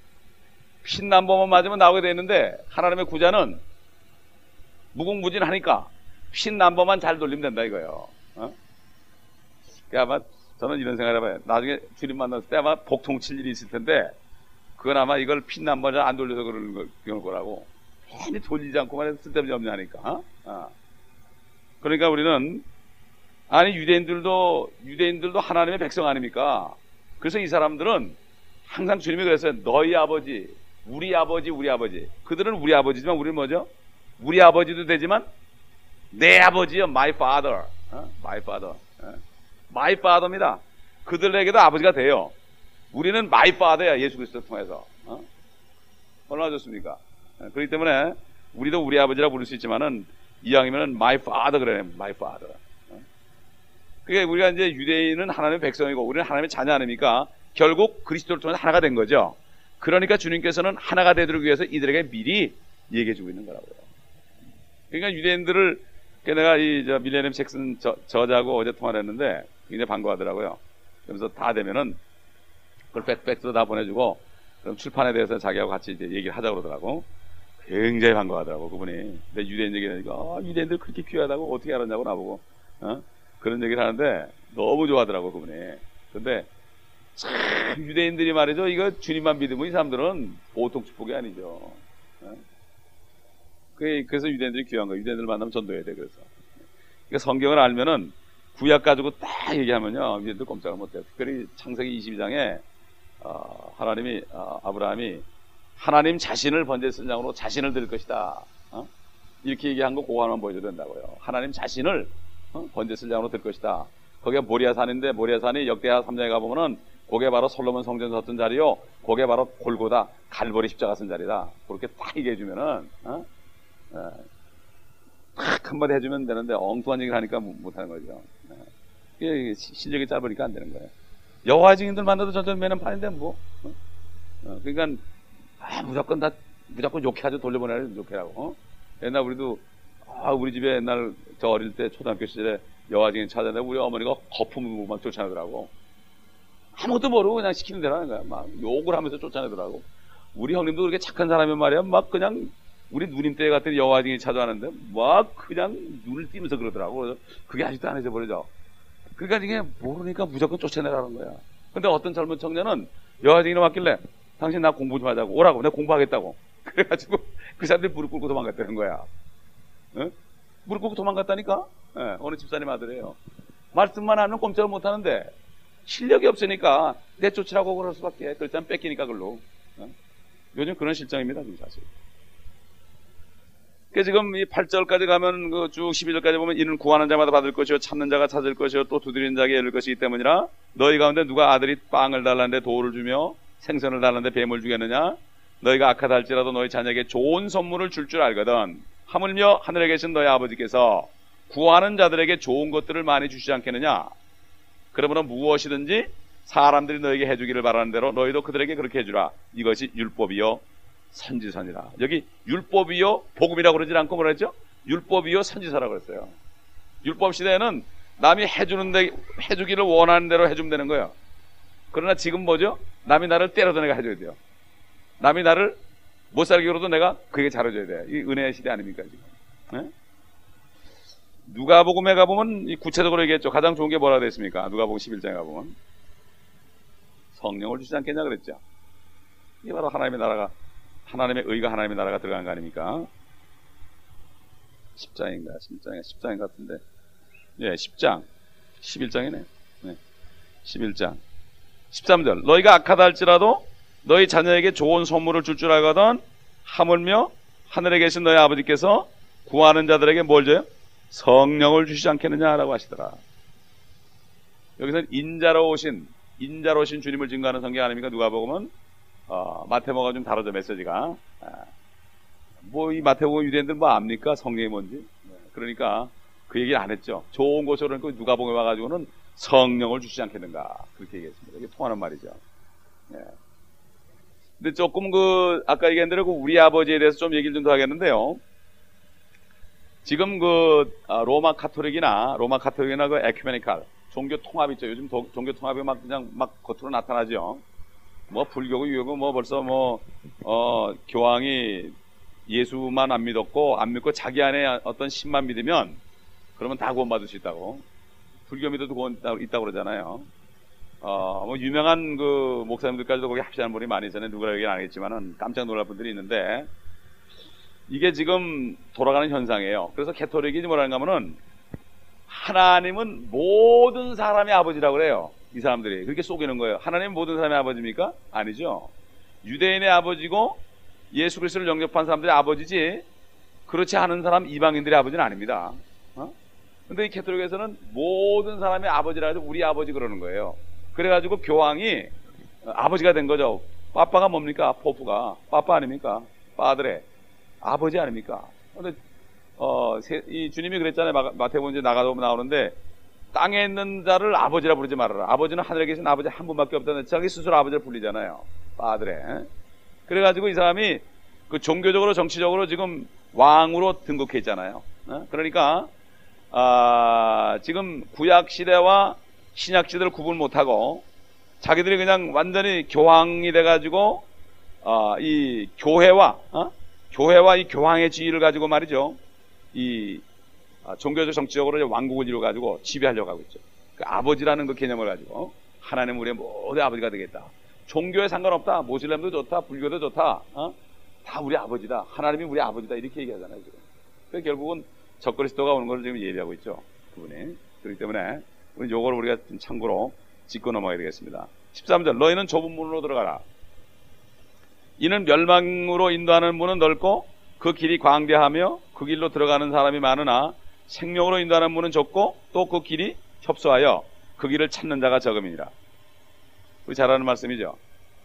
핀남버만 맞으면 나오게 되는데 하나님의 구자는 무궁무진하니까 핀남버만 잘 돌리면 된다 이거예요. 어? 아마 저는 이런 생각을 해봐요. 나중에 주님 만났을 때 아마 복통 칠 일이 있을 텐데 그건 아마 이걸 핀남버를 안 돌려서 그러는 거, 그런 거라고. 괜히 돌리지 않고만 해서 쓸데없이 없냐니까. 어? 어. 그러니까 우리는 아니 유대인들도 유대인들도 하나님의 백성 아닙니까? 그래서 이 사람들은 항상 주님이 그랬어요. 너희 아버지, 우리 아버지, 우리 아버지. 그들은 우리 아버지지만 우리는 뭐죠? 우리 아버지도 되지만 내 아버지요, my father, 어? my father, 어? my father입니다. 그들에게도 아버지가 돼요. 우리는 my father야, 예수 그리스도를 통해서. 어? 얼마나 좋습니까? 그렇기 때문에 우리도 우리 아버지라 부를 수 있지만은 이왕이면은 my father 그래, my father. 그게 우리가 이제 유대인은 하나님의 백성이고 우리는 하나님의 자녀 아닙니까? 결국 그리스도를 통해서 하나가 된 거죠. 그러니까 주님께서는 하나가 되도록 위해서 이들에게 미리 얘기해주고 있는 거라고요. 그러니까 유대인들을 내가 이 저 밀레니엄 잭슨 저, 저자하고 어제 통화를 했는데 굉장히 반가워하더라고요. 그러면서 다 되면은 그걸 팩팩스로 다 보내주고 그럼 출판에 대해서 자기하고 같이 이제 얘기를 하자고 그러더라고. 굉장히 반가워하더라고 그분이. 근데 유대인 얘기하니까 아, 유대인들 그렇게 귀하다고 어떻게 알았냐고 나보고 어? 그런 얘기를 하는데 너무 좋아하더라고 그분이. 근데 참 유대인들이 말이죠 이거 주님만 믿으면 이 사람들은 보통 축복이 아니죠. 어? 그래서 유대인들이 귀한 거예요. 유대인들 만나면 전도해야 돼. 그래서 그러니까 성경을 알면은 구약 가지고 딱 얘기하면요 유대인들 꼼짝을 못해요. 특별히 창세기 이십이 장에 어, 하나님이 어, 아브라함이 하나님 자신을 번제 선장으로 자신을 드릴 것이다. 어? 이렇게 얘기한 거 그거 하나만 보여줘도 된다고요. 하나님 자신을 어? 번제 선장으로 드릴 것이다. 거기가 모리아산인데 모리아산이 역대하 삼 장에 가보면은 그게 바로 솔로몬 성전 섰던 자리요. 그게 바로 골고다 갈보리 십자가 쓴 자리다. 그렇게 딱 얘기해주면은 어? 어, 딱 한마디 해주면 되는데 엉뚱한 얘기를 하니까 못하는 거죠. 어. 실력이 짧으니까 안 되는 거예요. 여호와 증인들 만나도 전전 매는 판인데 뭐 어? 어, 그러니까 아, 무조건 다 무조건 욕해야죠. 돌려보내야 욕해라고. 어? 옛날 우리도 아, 우리 집에 옛날 저 어릴 때 초등학교 시절에 여호와 증인 찾아내고 우리 어머니가 거품 막 쫓아내더라고. 아무것도 모르고 그냥 시키는 대로 하는 거야. 막 욕을 하면서 쫓아내더라고. 우리 형님도 그렇게 착한 사람이면 말이야. 막 그냥 우리 누님 때 같은 여호와 증인이 찾아왔는데 막 그냥 눈을 띄면서 그러더라고. 그래서 그게 아직도 안 잊어버리죠. 그러니까 이게 모르니까 무조건 쫓아내라는 거야. 근데 어떤 젊은 청년은 여호와 증인을 맡길래 당신 나 공부 좀 하자고 오라고. 내가 공부하겠다고. 그래가지고 그 사람들이 무릎 꿇고 도망갔다는 거야. 어? 무릎 꿇고 도망갔다니까? 네, 어느 집사님 아들이에요. 말씀만 하면 꼼짝을 못하는데 실력이 없으니까 내쫓으라고 그럴 수밖에. 그렇다면 뺏기니까 그걸로. 어? 요즘 그런 실정입니다. 지금 사실. 그 지금 이 팔 절까지 가면 그 쭉 십이 절까지 보면 이는 구하는 자마다 받을 것이요 찾는 자가 찾을 것이요 또 두드리는 자에게 열릴 것이기 때문이라 너희 가운데 누가 아들이 빵을 달라는데 돌을 주며 생선을 달라는데 뱀을 주겠느냐 너희가 악하다 할지라도 너희 자녀에게 좋은 선물을 줄 줄 알거든 하물며 하늘에 계신 너희 아버지께서 구하는 자들에게 좋은 것들을 많이 주시지 않겠느냐 그러므로 무엇이든지 사람들이 너에게 해주기를 바라는 대로 너희도 그들에게 그렇게 해주라 이것이 율법이요 선지서니라. 여기 율법이요 복음이라고 그러지 않고 뭐라 했죠? 율법이요 선지서라고 그랬어요. 율법 시대에는 남이 해주는데 해주기를 원하는 대로 해주면 되는 거예요. 그러나 지금 뭐죠? 남이 나를 때려도 내가 해줘야 돼요. 남이 나를 못 살게 그러도 내가 그게 잘해줘야 돼요. 이 은혜의 시대 아닙니까 지금? 네? 누가복음에 가보면 구체적으로 얘기했죠. 가장 좋은 게 뭐라고 됐습니까? 누가복음 십일 장에 가보면 성령을 주지 않겠냐 그랬죠. 이게 바로 하나님의 나라가 하나님의 의가 하나님의 나라가 들어간 거 아닙니까? 십 장인가? 십 장인가? 십 장 같은데. 예, 십 장. 십일 장이네. 네. 십일 장. 십삼 절. 너희가 악하다 할지라도 너희 자녀에게 좋은 선물을 줄 줄 알거든 하물며 하늘에 계신 너희 아버지께서 구하는 자들에게 뭘 줘요? 성령을 주시지 않겠느냐라고 하시더라. 여기서는 인자로 오신 인자로 오신 주님을 증거하는 성경 아닙니까? 누가복음은 어, 마태복음가 좀 다르죠 메시지가. 아, 뭐 이 마태복음 유대인들 뭐 압니까 성령이 뭔지. 네, 그러니까 그 얘기를 안 했죠. 좋은 곳으로 그러니까 누가복음에 와가지고는 성령을 주시지 않겠는가 그렇게 얘기했습니다. 이게 통하는 말이죠. 네. 근데 조금 그 아까 얘기한 대로 그 우리 아버지에 대해서 좀 얘기를 좀 더 하겠는데요. 지금 그 아, 로마 카톨릭이나 로마 카톨릭이나 그 에큐메니칼 종교 통합 있죠. 요즘 도, 종교 통합이 막 그냥 막 겉으로 나타나죠. 뭐 불교고 유교고 뭐 벌써 뭐 어, 교황이 예수만 안 믿었고 안 믿고 자기 안에 어떤 신만 믿으면 그러면 다 구원받을 수 있다고. 불교 믿어도 구원 있다고 그러잖아요. 어, 뭐 유명한 그 목사님들까지도 거기 합시하는 분이 많이 있잖아요. 누구라 얘기는 안 하겠지만은 깜짝 놀랄 분들이 있는데 이게 지금 돌아가는 현상이에요. 그래서 캐톨릭이 뭐라는가 하면은 하나님은 모든 사람의 아버지라고 그래요. 이 사람들이 그렇게 속이는 거예요. 하나님은 모든 사람의 아버지입니까? 아니죠. 유대인의 아버지고 예수 그리스도를 영접한 사람들의 아버지지 그렇지 않은 사람 이방인들의 아버지는 아닙니다. 어? 근데 이 캐톨릭에서는 모든 사람의 아버지라 해도 우리 아버지 그러는 거예요. 그래가지고 교황이 아버지가 된 거죠. 빠빠가 뭡니까? 포프가 빠빠 아닙니까? 빠드레 아버지 아닙니까? 근데 어, 세, 이 주님이 그랬잖아요. 마, 마태복음 이제 나가도 나오는데 땅에 있는 자를 아버지라 부르지 말아라. 아버지는 하늘에 계신 아버지 한 분밖에 없다는 자기 스스로 아버지를 불리잖아요. 빠드레. 그래가지고 이 사람이 그 종교적으로 정치적으로 지금 왕으로 등극해 있잖아요. 어? 그러니까 아, 지금 구약 시대와 신약 시대를 구분 못하고 자기들이 그냥 완전히 교황이 돼가지고 어, 이 교회와 어? 교회와 이 교황의 지위를 가지고 말이죠. 이 아, 종교적 정치적으로 왕국을 이루어가지고 지배하려고 하고 있죠. 그 아버지라는 그 개념을 가지고 하나님 우리의 모든 아버지가 되겠다. 종교에 상관없다. 모슬렘도 좋다. 불교도 좋다. 어? 다 우리 아버지다. 하나님이 우리 아버지다. 이렇게 얘기하잖아요. 지금. 그래서 결국은 적그리스도가 오는 것을 지금 예비하고 있죠. 그분이. 그렇기 때문에 우리 요걸 우리가 좀 참고로 짚고 넘어가야 되겠습니다. 십삼 절 너희는 좁은 문으로 들어가라. 이는 멸망으로 인도하는 문은 넓고 그 길이 광대하며 그 길로 들어가는 사람이 많으나 생명으로 인도하는 문은 좁고 또 그 길이 협소하여 그 길을 찾는 자가 적음이니라. 우리 잘 아는 말씀이죠.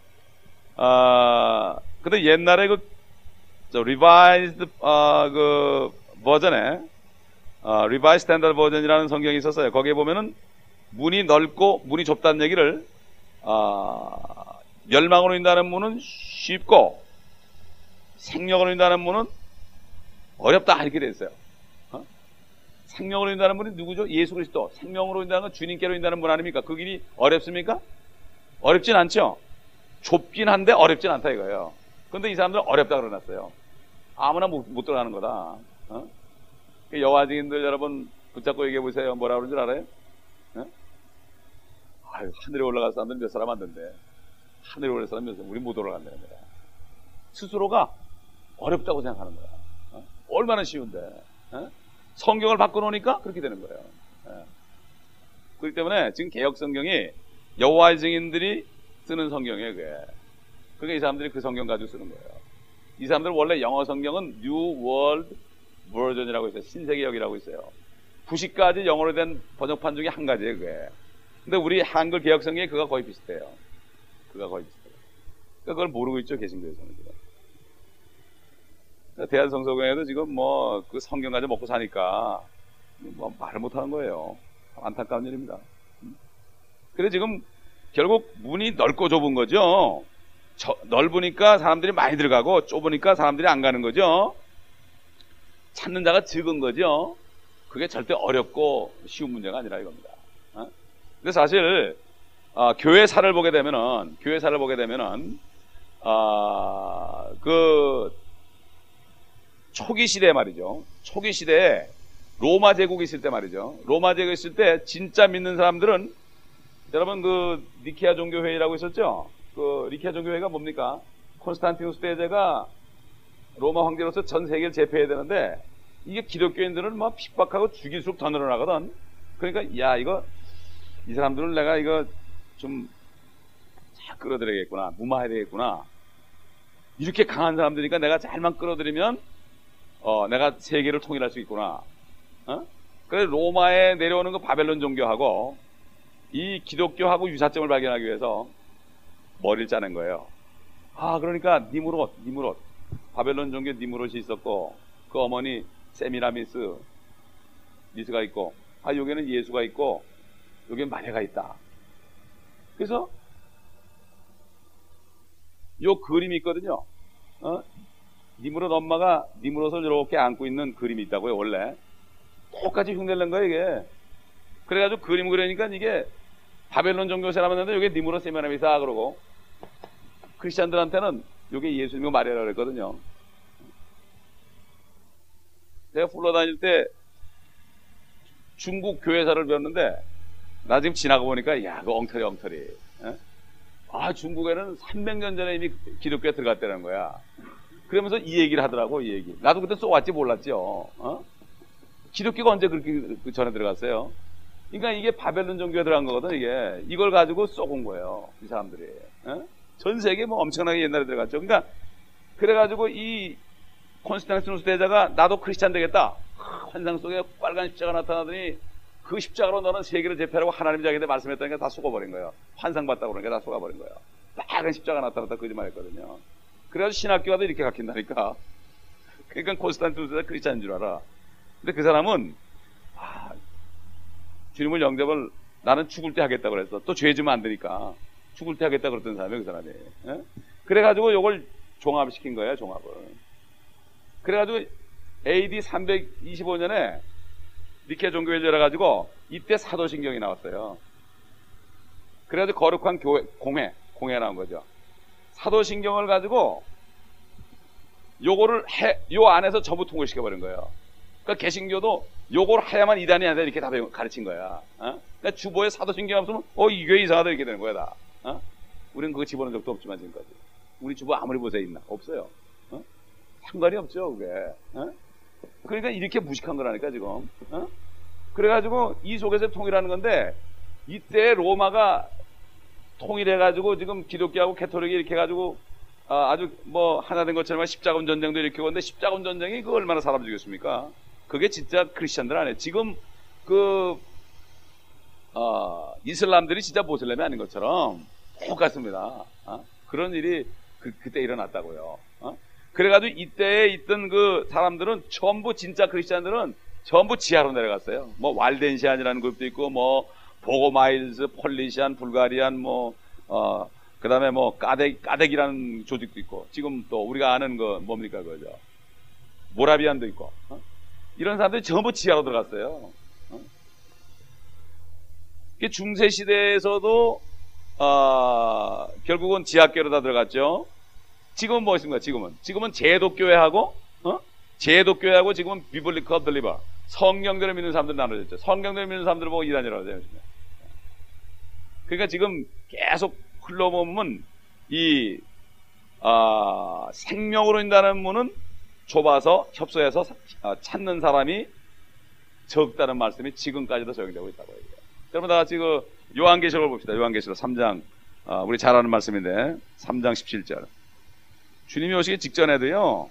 아, 근데 옛날에 그 저 리바이즈드 아, 그 버전에 아, 리바이즈 스탠다드 버전이라는 성경이 있었어요. 거기에 보면은 문이 넓고 문이 좁다는 얘기를 아, 멸망으로 인도하는 문은 쉽고 생명으로 인도하는 문은 어렵다 이렇게 돼 있어요. 어? 생명으로 인도하는 분이 누구죠? 예수 그리스도. 생명으로 인도하는 건 주님께로 인도하는 분 아닙니까? 그 길이 어렵습니까? 어렵진 않죠. 좁긴 한데 어렵진 않다 이거예요. 근데 이 사람들은 어렵다 그러놨어요. 아무나 못, 못 들어가는 거다. 어? 여호와 증인들 여러분 붙잡고 얘기해 보세요. 뭐라 그러는 줄 알아요? 어? 아유, 하늘에 올라갈 사람들 몇 사람 안 된대. 하늘에 올라갈 사람 몇 사람, 우리 못 올라간다는 거야. 스스로가 어렵다고 생각하는 거야. 어? 얼마나 쉬운데. 어? 성경을 바꿔놓으니까 그렇게 되는 거예요. 어. 그렇기 때문에 지금 개혁 성경이 여호와의 증인들이 쓰는 성경이에요. 그게. 그러니까 이 사람들이 그 성경 가지고 쓰는 거예요. 이 사람들은 원래 영어 성경은 New World Version이라고 있어요. 신세계역이라고 있어요. 구십 가지 영어로 된 번역판 중에 한 가지예요. 그게. 근데 우리 한글 개혁 성경이 그가 거의 비슷해요. 그가 거의 비슷해요. 그러니까 그걸 모르고 있죠. 개신교에서는 지금. 그러니까 대한성서공회도 지금 뭐 그 성경 가지고 먹고 사니까 뭐 말을 못하는 거예요. 안타까운 일입니다. 그래 지금 결국 문이 넓고 좁은 거죠. 저, 넓으니까 사람들이 많이 들어가고 좁으니까 사람들이 안 가는 거죠. 찾는 자가 적은 거죠. 그게 절대 어렵고 쉬운 문제가 아니라 이겁니다. 어? 근데 사실 어, 교회사를 보게 되면은 교회사를 보게 되면은 어, 그 초기 시대 말이죠. 초기 시대에 로마 제국이 있을 때 말이죠. 로마 제국이 있을 때 진짜 믿는 사람들은 여러분 그 니케아 종교회의라고 있었죠. 그 니케아 종교회의가 뭡니까? 콘스탄티누스 대제가 로마 황제로서 전 세계를 제패해야 되는데 이게 기독교인들은 막 핍박하고 죽일수록 더 늘어나거든. 그러니까 야 이거 이 사람들은 내가 이거 좀 잘 끌어들여야겠구나, 무마해야 되겠구나. 이렇게 강한 사람들이니까 내가 잘만 끌어들이면 어 내가 세계를 통일할 수 있구나. 어? 그래 로마에 내려오는 그 바벨론 종교하고 이 기독교하고 유사점을 발견하기 위해서 머리를 짜는 거예요. 아 그러니까 니무롯, 니무롯 바벨론 종교 니무롯이 있었고 그 어머니 세미라미스 미스가 있고 아 여기는 예수가 있고 여기는 마리아가 있다. 그래서 요 그림이 있거든요. 어? 니무롯 엄마가 니무롯을 이렇게 안고 있는 그림이 있다고요. 원래 똑같이 흉내를 낸 거예요 이게. 그래가지고 그림 그리니까 이게 바벨론 종교 사람한테는 이게 니무롯 세메나미사 그러고, 크리스찬들한테는 이게 예수님과 마리아라 그랬거든요. 제가 풀러 다닐 때 중국 교회사를 배웠는데 나 지금 지나가 보니까 야, 그 엉터리 엉터리. 에? 아, 중국에는 삼백 년 전에 이미 기독교에 들어갔다는 거야. 그러면서 이 얘기를 하더라고, 이 얘기. 나도 그때 쏘았지 몰랐죠. 어? 기독교가 언제 그렇게 전에 들어갔어요? 그러니까 이게 바벨론 종교에 들어간 거거든, 이게. 이걸 가지고 쏘은 거예요, 이 사람들이. 에? 전 세계 뭐 엄청나게 옛날에 들어갔죠. 그러니까 그래가지고 이 콘스탄티누스 대자가 나도 크리스찬 되겠다. 환상 속에 빨간 십자가 나타나더니 그 십자가로 너는 세계를 제패하고 하나님 자기한테 말씀했다니까 다 속아버린 거예요. 환상 봤다고 그러니까 다 속아버린 거예요. 빨간 십자가 나타났다 거짓말했거든요. 그래가지고 신학교가 이렇게 가킨다니까. 그러니까 콘스탄티누스가 크리스찬인 줄 알아. 근데 그 사람은 아, 주님을 영접을 나는 죽을 때 하겠다고 그랬어. 또 죄 지면 안 되니까 죽을 때 하겠다 그랬던 사람이에요, 그 사람이. 예? 그래가지고 요걸 종합시킨 거예요, 종합을. 그래가지고 에이디 삼백이십오 년에 니케 종교회를 열어가지고 이때 사도신경이 나왔어요. 그래가지고 거룩한 교회, 공회, 공회 나온 거죠. 사도신경을 가지고 요거를 해, 요 안에서 전부 통일시켜버린 거예요. 그러니까 개신교도 요걸 해야만 이단이 아니다 이렇게 다 가르친 거야. 어? 그러니까 주보에 사도신경 없으면 어, 이 교회 이상하다 이렇게 되는 거야, 다. 어? 우리는 그거 집어넣은 적도 없지만 지금까지. 우리 주보 아무리 보세 있나? 없어요. 어? 상관이 없죠, 그게. 어? 그러니까 이렇게 무식한 거라니까, 지금. 어? 그래가지고 이 속에서 통일하는 건데, 이때 로마가 통일해가지고 지금 기독교하고 캐톨릭이 이렇게 해가지고 아, 아주 뭐 하나 된 것처럼 십자군 전쟁도 이렇게 오는데, 십자군 전쟁이 그 얼마나 사람 죽였습니까? 그게 진짜 크리스천들 안에 지금 그 어, 이슬람들이 진짜 모슬렘이 아닌 것처럼 똑같습니다. 어? 그런 일이 그, 그때 일어났다고요. 어? 그래가지고 이때에 있던 그 사람들은 전부 진짜 크리스천들은 전부 지하로 내려갔어요. 뭐 왈덴시안이라는 그룹도 있고, 뭐 보고마일즈, 폴리시안, 불가리안, 뭐 어, 그다음에 뭐 까덱 까덱이라는 조직도 있고, 지금 또 우리가 아는 그 뭡니까 그죠? 모라비안도 있고, 어? 이런 사람들이 전부 지하로 들어갔어요. 어? 중세 시대에서도 어, 결국은 지하교로 다 들어갔죠. 지금은 무엇인가? 지금은 지금은 제독교회하고 어? 제독교회하고 지금은 비블리컬 벨리버, 성경대로 믿는 사람들 나눠졌죠. 성경대로 믿는 사람들을 보고 이단이라고 해요. 그러니까 지금 계속 흘러보면 이 어, 생명으로 인다는 문은 좁아서 협소해서 찾는 사람이 적다는 말씀이 지금까지도 적용되고 있다고 해요. 여러분 다 같이 그 요한계시록을 봅시다. 요한계시록 삼 장, 어, 우리 잘 아는 말씀인데 삼 장 십칠 절. 주님이 오시기 직전에도요,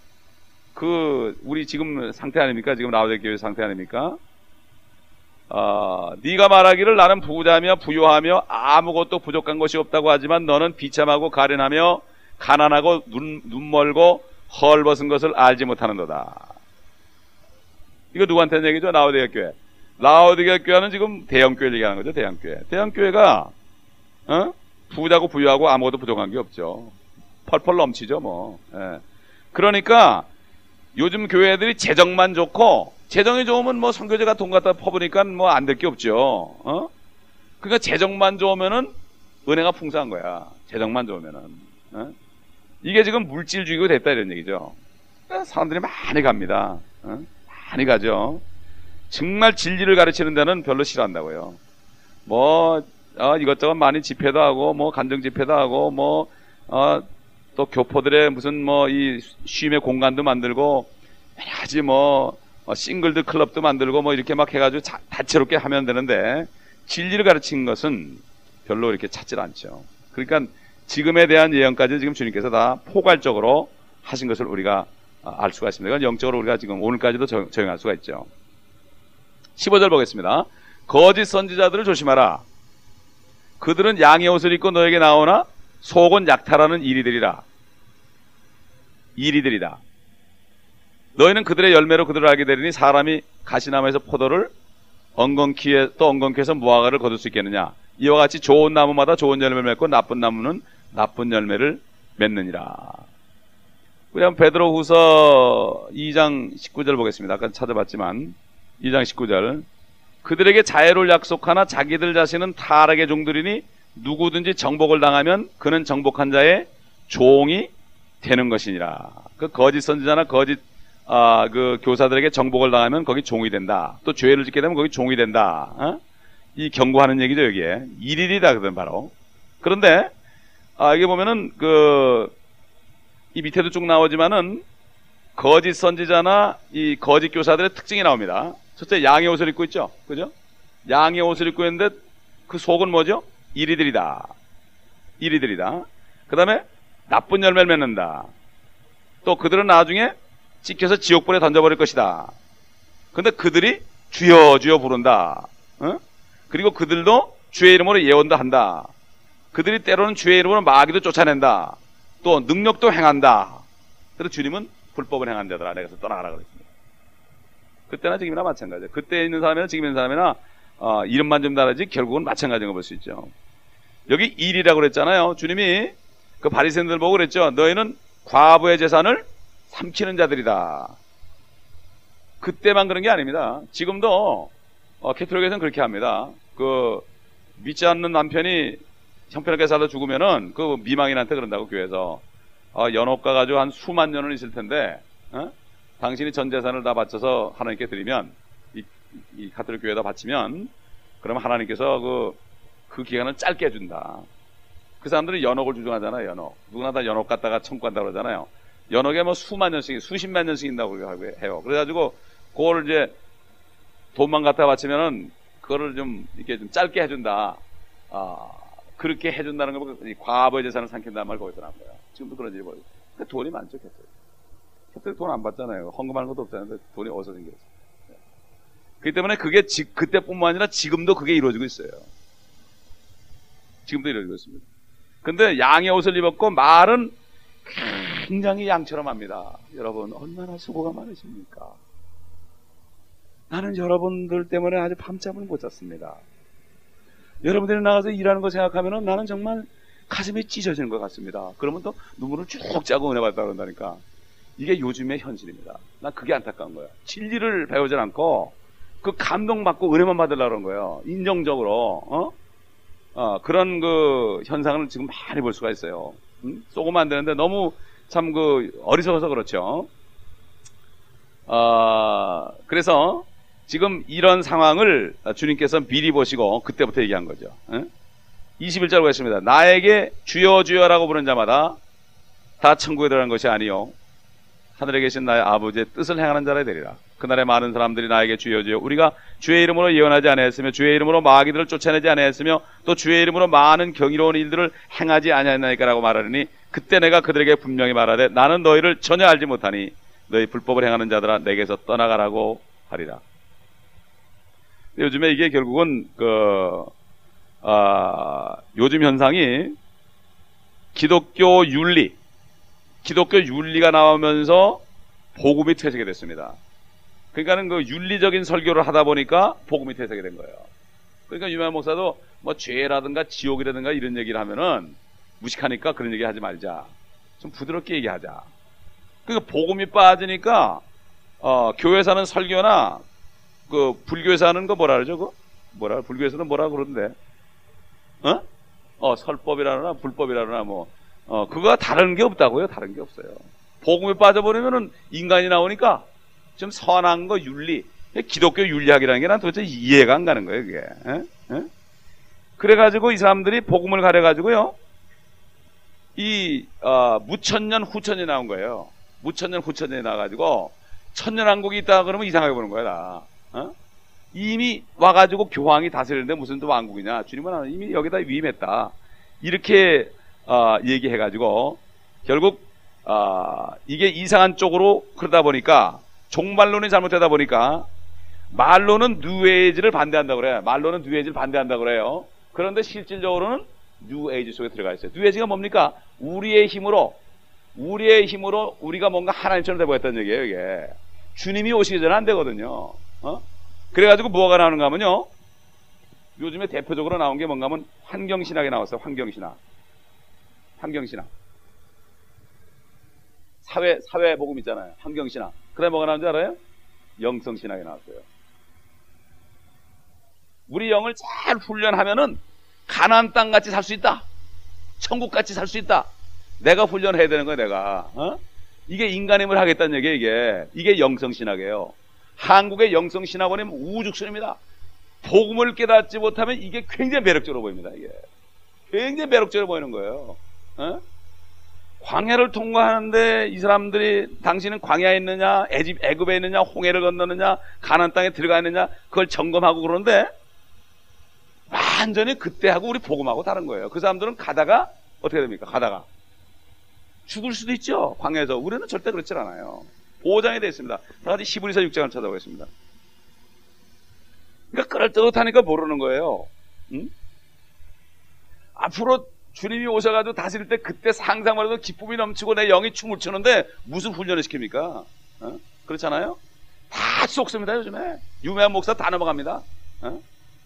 그 우리 지금 상태 아닙니까? 지금 라오디게아 상태 아닙니까? 어, 네가 말하기를 나는 부자며 부요하며 아무것도 부족한 것이 없다고 하지만 너는 비참하고 가련하며 가난하고 눈, 눈 멀고 헐벗은 것을 알지 못하는도다. 이거 누구한테 하는 얘기죠? 라오디게아 교회. 라오디게아 교회는 지금 대형교회를 얘기하는 거죠. 대형교회. 대형교회가 어? 부자고 부유하고 아무것도 부족한 게 없죠. 펄펄 넘치죠 뭐. 예. 그러니까 요즘 교회들이 재정만 좋고, 재정이 좋으면 뭐 선교제가 돈 갖다 퍼부니까 뭐 안 될 게 없죠. 어? 그러니까 재정만 좋으면은 은혜가 풍성한 거야. 재정만 좋으면은. 어? 이게 지금 물질주의가 됐다 이런 얘기죠. 그러니까 사람들이 많이 갑니다. 어? 많이 가죠. 정말 진리를 가르치는 데는 별로 싫어한다고요. 뭐 어, 이것저것 많이 집회도 하고, 뭐 간증 집회도 하고, 뭐 어, 또 교포들의 무슨 뭐 이 쉼의 공간도 만들고, 여러 가지 뭐 어, 싱글드 클럽도 만들고 뭐 이렇게 막 해가지고 자, 다채롭게 하면 되는데, 진리를 가르치는 것은 별로 이렇게 찾질 않죠. 그러니까 지금에 대한 예언까지 지금 주님께서 다 포괄적으로 하신 것을 우리가 알 수가 있습니다. 이건 영적으로 우리가 지금 오늘까지도 적용할 수가 있죠. 십오 절 보겠습니다. 거짓 선지자들을 조심하라. 그들은 양의 옷을 입고 너에게 나오나 속은 약탈하는 이리들이라. 이리들이다. 너희는 그들의 열매로 그들을 알게 되리니 사람이 가시나무에서 포도를 엉겅퀴에 또 엉겅퀴에서 무화과를 거둘 수 있겠느냐. 이와 같이 좋은 나무마다 좋은 열매를 맺고 나쁜 나무는 나쁜 열매를 맺느니라. 우리 한번 베드로후서 이 장 십구 절 보겠습니다. 아까 찾아봤지만 이 장 십구 절. 그들에게 자유를 약속하나 자기들 자신은 타락의 종들이니 누구든지 정복을 당하면 그는 정복한 자의 종이 되는 것이니라. 그 거짓 선지자나 거짓 아, 그 교사들에게 정복을 당하면 거기 종이 된다. 또 죄를 짓게 되면 거기 종이 된다. 어? 이 경고하는 얘기죠, 여기에. 일일이다, 그건 바로. 그런데, 아, 이게 보면은, 그, 이 밑에도 쭉 나오지만은, 거짓 선지자나 이 거짓 교사들의 특징이 나옵니다. 첫째, 양의 옷을 입고 있죠? 그죠? 양의 옷을 입고 있는데, 그 속은 뭐죠? 이리들이다. 이리들이다. 그 다음에, 나쁜 열매를 맺는다. 또 그들은 나중에 찍혀서 지옥불에 던져버릴 것이다. 근데 그들이 주여 주여 부른다. 어? 그리고 그들도 주의 이름으로 예언도 한다. 그들이 때로는 주의 이름으로 마귀도 쫓아낸다. 또 능력도 행한다. 그래서 주님은 불법을 행한 자들아 내게서 떠나가라 그랬습니다. 그때나 지금이나 마찬가지예요. 그때 있는 사람이나 지금 있는 사람이나 어, 이름만 좀 다르지 결국은 마찬가지인 거 볼 수 있죠. 여기 일이라고 그랬잖아요. 주님이 그 바리새인들 보고 그랬죠. 너희는 과부의 재산을 삼키는 자들이다. 그때만 그런 게 아닙니다. 지금도 어, 캐톨릭에서는 그렇게 합니다. 그 믿지 않는 남편이 형편없게 살다 죽으면은 그 미망인한테 그런다고 교회에서 어, 연옥 가가지고 한 수만 년은 있을 텐데 어? 당신이 전 재산을 다 바쳐서 하나님께 드리면 이, 이 카톨릭 교회에다 바치면 그러면 하나님께서 그, 그 기간을 짧게 해준다. 그 사람들은 연옥을 주장하잖아요. 연옥. 누구나 다 연옥 갖다가 천국 간다고 그러잖아요. 연옥에 뭐 수만 년씩, 수십만 년씩 있다고 해요. 그래가지고, 그걸 이제 돈만 갖다 바치면은, 그거를 좀, 이렇게 좀 짧게 해준다. 아, 그렇게 해준다는 거, 과부의 재산을 삼킨다는 말 거기서 나온 거야. 지금도 그런 일이 벌어요. 돈이 많죠, 캐톨릭. 캐톨릭 돈 안 받잖아요. 헌금하는 것도 없잖아요. 돈이 어디서 생겼어요. 그렇기 때문에 그게 지, 그때뿐만 아니라 지금도 그게 이루어지고 있어요. 지금도 이루어지고 있습니다. 근데 양의 옷을 입었고 말은 굉장히 양처럼 합니다. 여러분 얼마나 수고가 많으십니까? 나는 여러분들 때문에 아주 밤잠을 못 잤습니다. 여러분들이 나가서 일하는 거 생각하면 나는 정말 가슴이 찢어지는 것 같습니다. 그러면 또 눈물을 쭉 짜고 은혜 받다 그런다니까. 이게 요즘의 현실입니다. 난 그게 안타까운 거예요. 진리를 배우지 않고 그 감동받고 은혜만 받으려고 그런 거예요. 인정적으로 어? 어, 그런 그 현상을 지금 많이 볼 수가 있어요. 음? 쏘고만 안 되는데 너무 참 그 어리석어서 그렇죠. 어, 그래서 지금 이런 상황을 주님께서 미리 보시고 그때부터 얘기한 거죠. 에? 이십일 절 보겠습니다. 나에게 주여 주여라고 부르는 자마다 다 천국에 들어가는 것이 아니요 하늘에 계신 나의 아버지의 뜻을 행하는 자라 되리라. 그날에 많은 사람들이 나에게 주여 주여 우리가 주의 이름으로 예언하지 아니하였으며 주의 이름으로 마귀들을 쫓아내지 아니하였으며 또 주의 이름으로 많은 경이로운 일들을 행하지 아니하였나이까라고 말하리니 그때 내가 그들에게 분명히 말하되 나는 너희를 전혀 알지 못하니 너희 불법을 행하는 자들아 내게서 떠나가라고 하리라. 요즘에 이게 결국은 그 아, 요즘 현상이 기독교 윤리 기독교 윤리가 나오면서 복음이 퇴색이 됐습니다. 그러니까는 그 윤리적인 설교를 하다 보니까 복음이 퇴색이 된 거예요. 그러니까 유명한 목사도 뭐 죄라든가 지옥이라든가 이런 얘기를 하면은 무식하니까 그런 얘기 하지 말자. 좀 부드럽게 얘기하자. 그러니까 복음이 빠지니까 어, 교회에서 하는 설교나 그 불교에서 하는 거 뭐라 그러죠? 그 뭐라 불교에서는 뭐라 그러는데? 어? 어 설법이라나 불법이라나 뭐 어, 그거가 다른 게 없다고요? 다른 게 없어요. 복음에 빠져버리면은 인간이 나오니까 좀 선한 거 윤리, 기독교 윤리학이라는 게 난 도대체 이해가 안 가는 거예요, 그게. 에? 에? 그래가지고 이 사람들이 복음을 가려가지고요, 이, 어, 무천년, 후천년이 나온 거예요. 무천년, 후천년이 나와가지고, 천년왕국이 있다 그러면 이상하게 보는 거야, 나. 어? 이미 와가지고 교황이 다스리는데 무슨 또 왕국이냐. 주님은 이미 여기다 위임했다. 이렇게, 어, 얘기해가지고, 결국, 어, 이게 이상한 쪽으로 그러다 보니까, 종말론이 잘못되다 보니까, 말로는 뉴에이지를 반대한다고 그래요. 말로는 뉴에이지를 반대한다고 그래요. 그런데 실질적으로는 뉴에이지 속에 들어가 있어요. 뉴에이지가 뭡니까? 우리의 힘으로, 우리의 힘으로 우리가 뭔가 하나님처럼 되보겠다는 얘기예요, 이게. 주님이 오시기 전에 안 되거든요. 어? 그래가지고 뭐가 나오는가 하면요. 요즘에 대표적으로 나온 게 뭔가 하면 환경신학이 나왔어요. 환경신학. 환경신학. 사회, 사회복음 있잖아요. 환경신학. 그 다음에 뭐가 나온 줄 알아요? 영성신학이 나왔어요. 우리 영을 잘 훈련하면은 가나안 땅같이 살 수 있다. 천국같이 살 수 있다. 내가 훈련해야 되는 거야, 내가. 어? 이게 인간임을 하겠다는 얘기예요, 이게. 이게 영성신학이에요. 한국의 영성신학원이 우죽순입니다. 복음을 깨닫지 못하면 이게 굉장히 매력적으로 보입니다, 이게. 굉장히 매력적으로 보이는 거예요. 어? 광야를 통과하는데 이 사람들이 당신은 광야에 있느냐, 애집, 애굽에 있느냐, 홍해를 건너느냐, 가나안 땅에 들어가 있느냐, 그걸 점검하고 그러는데 완전히 그때하고 우리 복음하고 다른 거예요. 그 사람들은 가다가 어떻게 됩니까? 가다가 죽을 수도 있죠. 광야에서. 우리는 절대 그렇지 않아요. 보장이 되어 있습니다. 다 같이 히브리서 육 장을 찾아보겠습니다. 그러니까 그럴듯하니까 모르는 거예요. 응? 앞으로 주님이 오셔가지고 다스릴 때 그때 상상만 해도 기쁨이 넘치고 내 영이 춤을 추는데 무슨 훈련을 시킵니까? 어? 그렇잖아요? 다 쏙습니다, 요즘에. 유명한 목사 다 넘어갑니다. 어?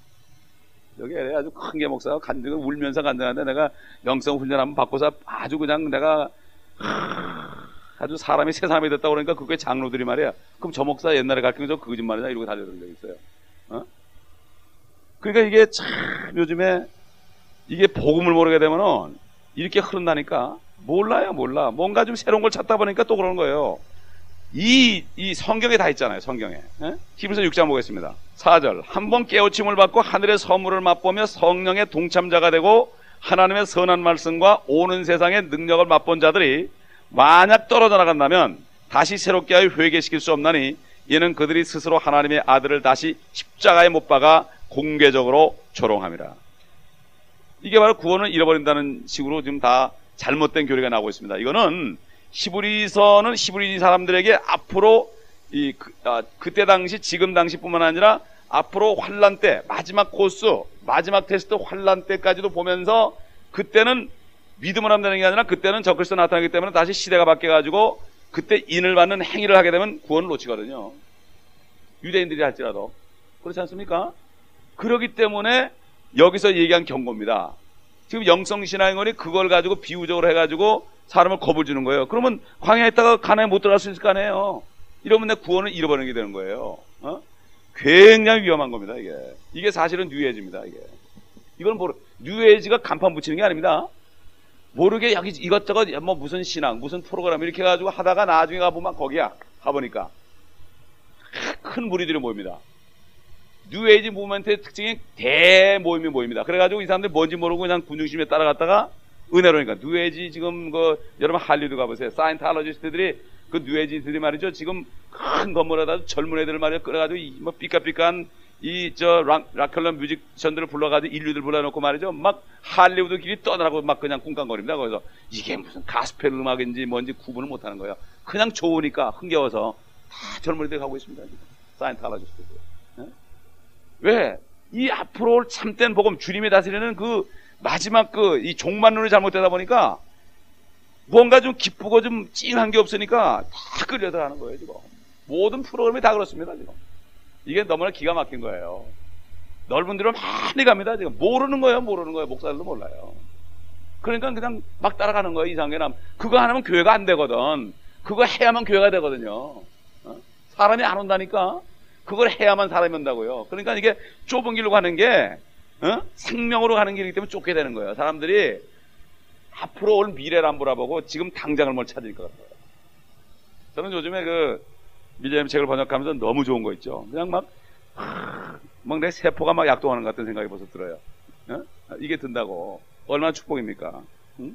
여기 아주 큰 게 목사가 간증을 울면서 간증하는데 내가 영성 훈련 한번 받고서 아주 그냥 내가 아주 사람이 새 사람이 됐다고 그러니까 그게 장로들이 말이야. 그럼 저 목사 옛날에 가르친 저 거짓말이냐 이러고 달려드는 적이 있어요. 어? 그러니까 이게 참 요즘에 이게 복음을 모르게 되면은 이렇게 흐른다니까 몰라요, 몰라. 뭔가 좀 새로운 걸 찾다 보니까 또 그러는 거예요. 이, 이 성경에 다 있잖아요, 성경에. 예? 히브리서 육 장 보겠습니다. 사 절. 한번 깨우침을 받고 하늘의 선물을 맛보며 성령의 동참자가 되고 하나님의 선한 말씀과 오는 세상의 능력을 맛본 자들이 만약 떨어져 나간다면 다시 새롭게 하여 회개시킬 수 없나니 이는 그들이 스스로 하나님의 아들을 다시 십자가에 못 박아 공개적으로 조롱함이라. 이게 바로 구원을 잃어버린다는 식으로 지금 다 잘못된 교리가 나오고 있습니다. 이거는 히브리서는 히브리 사람들에게 앞으로 이 그, 아, 그때 당시 지금 당시뿐만 아니라 앞으로 환란 때 마지막 코스 마지막 테스트 환란 때까지도 보면서 그때는 믿음을 한다는 게 아니라 그때는 적그리스도 나타나기 때문에 다시 시대가 바뀌어가지고 그때 인을 받는 행위를 하게 되면 구원을 놓치거든요. 유대인들이 할지라도 그렇지 않습니까? 그렇기 때문에 여기서 얘기한 경고입니다. 지금 영성신앙원이 그걸 가지고 비유적으로 해가지고 사람을 겁을 주는 거예요. 그러면 광야에 있다가 가나안에 못 들어갈 수 있을 거 아니에요. 이러면 내 구원을 잃어버리는 게 되는 거예요. 어? 굉장히 위험한 겁니다. 이게 이게 사실은 뉴에이지입니다. 이게 이건 모르 뉴에이지가 간판 붙이는 게 아닙니다. 모르게 여기 이것저것 뭐 무슨 신앙 무슨 프로그램 이렇게 해가지고 하다가 나중에 가보면 거기야 가보니까 큰 무리들이 모입니다. 뉴에이지 무브먼트의 특징이 대모임이 모입니다. 그래가지고 이 사람들이 뭔지 모르고 그냥 군중심에 따라갔다가 은혜로니까 뉴에이지 지금 그 여러분 할리우드 가보세요. 사이언탈러지스트들이 그 뉴에이지들이 말이죠. 지금 큰 건물에다 젊은 애들 말이야 끌어가지고 이 뭐 삐까삐까한 이 저 락클럽 뮤지션들을 불러가지고 인류들 불러놓고 말이죠. 막 할리우드 길이 떠나라고 막 그냥 꿍깡거립니다. 거기서 이게 무슨 가스펠 음악인지 뭔지 구분을 못하는 거예요. 그냥 좋으니까 흥겨워서 다 젊은이들 가고 있습니다. 사이언탈러지스트들. 네? 왜? 이 앞으로 참된 복음 주님이 다스리는 그 마지막 그 이 종말론이 잘못되다 보니까 뭔가 좀 기쁘고 좀 찡한 게 없으니까 다 끌려들어가는 거예요. 지금 모든 프로그램이 다 그렇습니다. 지금 이게 너무나 기가 막힌 거예요. 넓은 데로 많이 갑니다. 지금 모르는 거예요. 모르는 거예요. 목사들도 몰라요. 그러니까 그냥 막 따라가는 거예요. 이상하게 남 그거 안 하면 교회가 안 되거든. 그거 해야만 교회가 되거든요. 어? 사람이 안 온다니까 그걸 해야만 사람이 온다고요. 그러니까 이게 좁은 길로 가는 게 어? 생명으로 가는 길이기 때문에 쫓게 되는 거예요. 사람들이 앞으로 올 미래를 안 보라보고 지금 당장을 뭘 찾을 것 같아요. 저는 요즘에 그 미제님 책을 번역하면서 너무 좋은 거 있죠. 그냥 막 막 내 세포가 막 약동하는 것 같은 생각이 벌써 들어요. 어? 이게 든다고 얼마나 축복입니까? 응?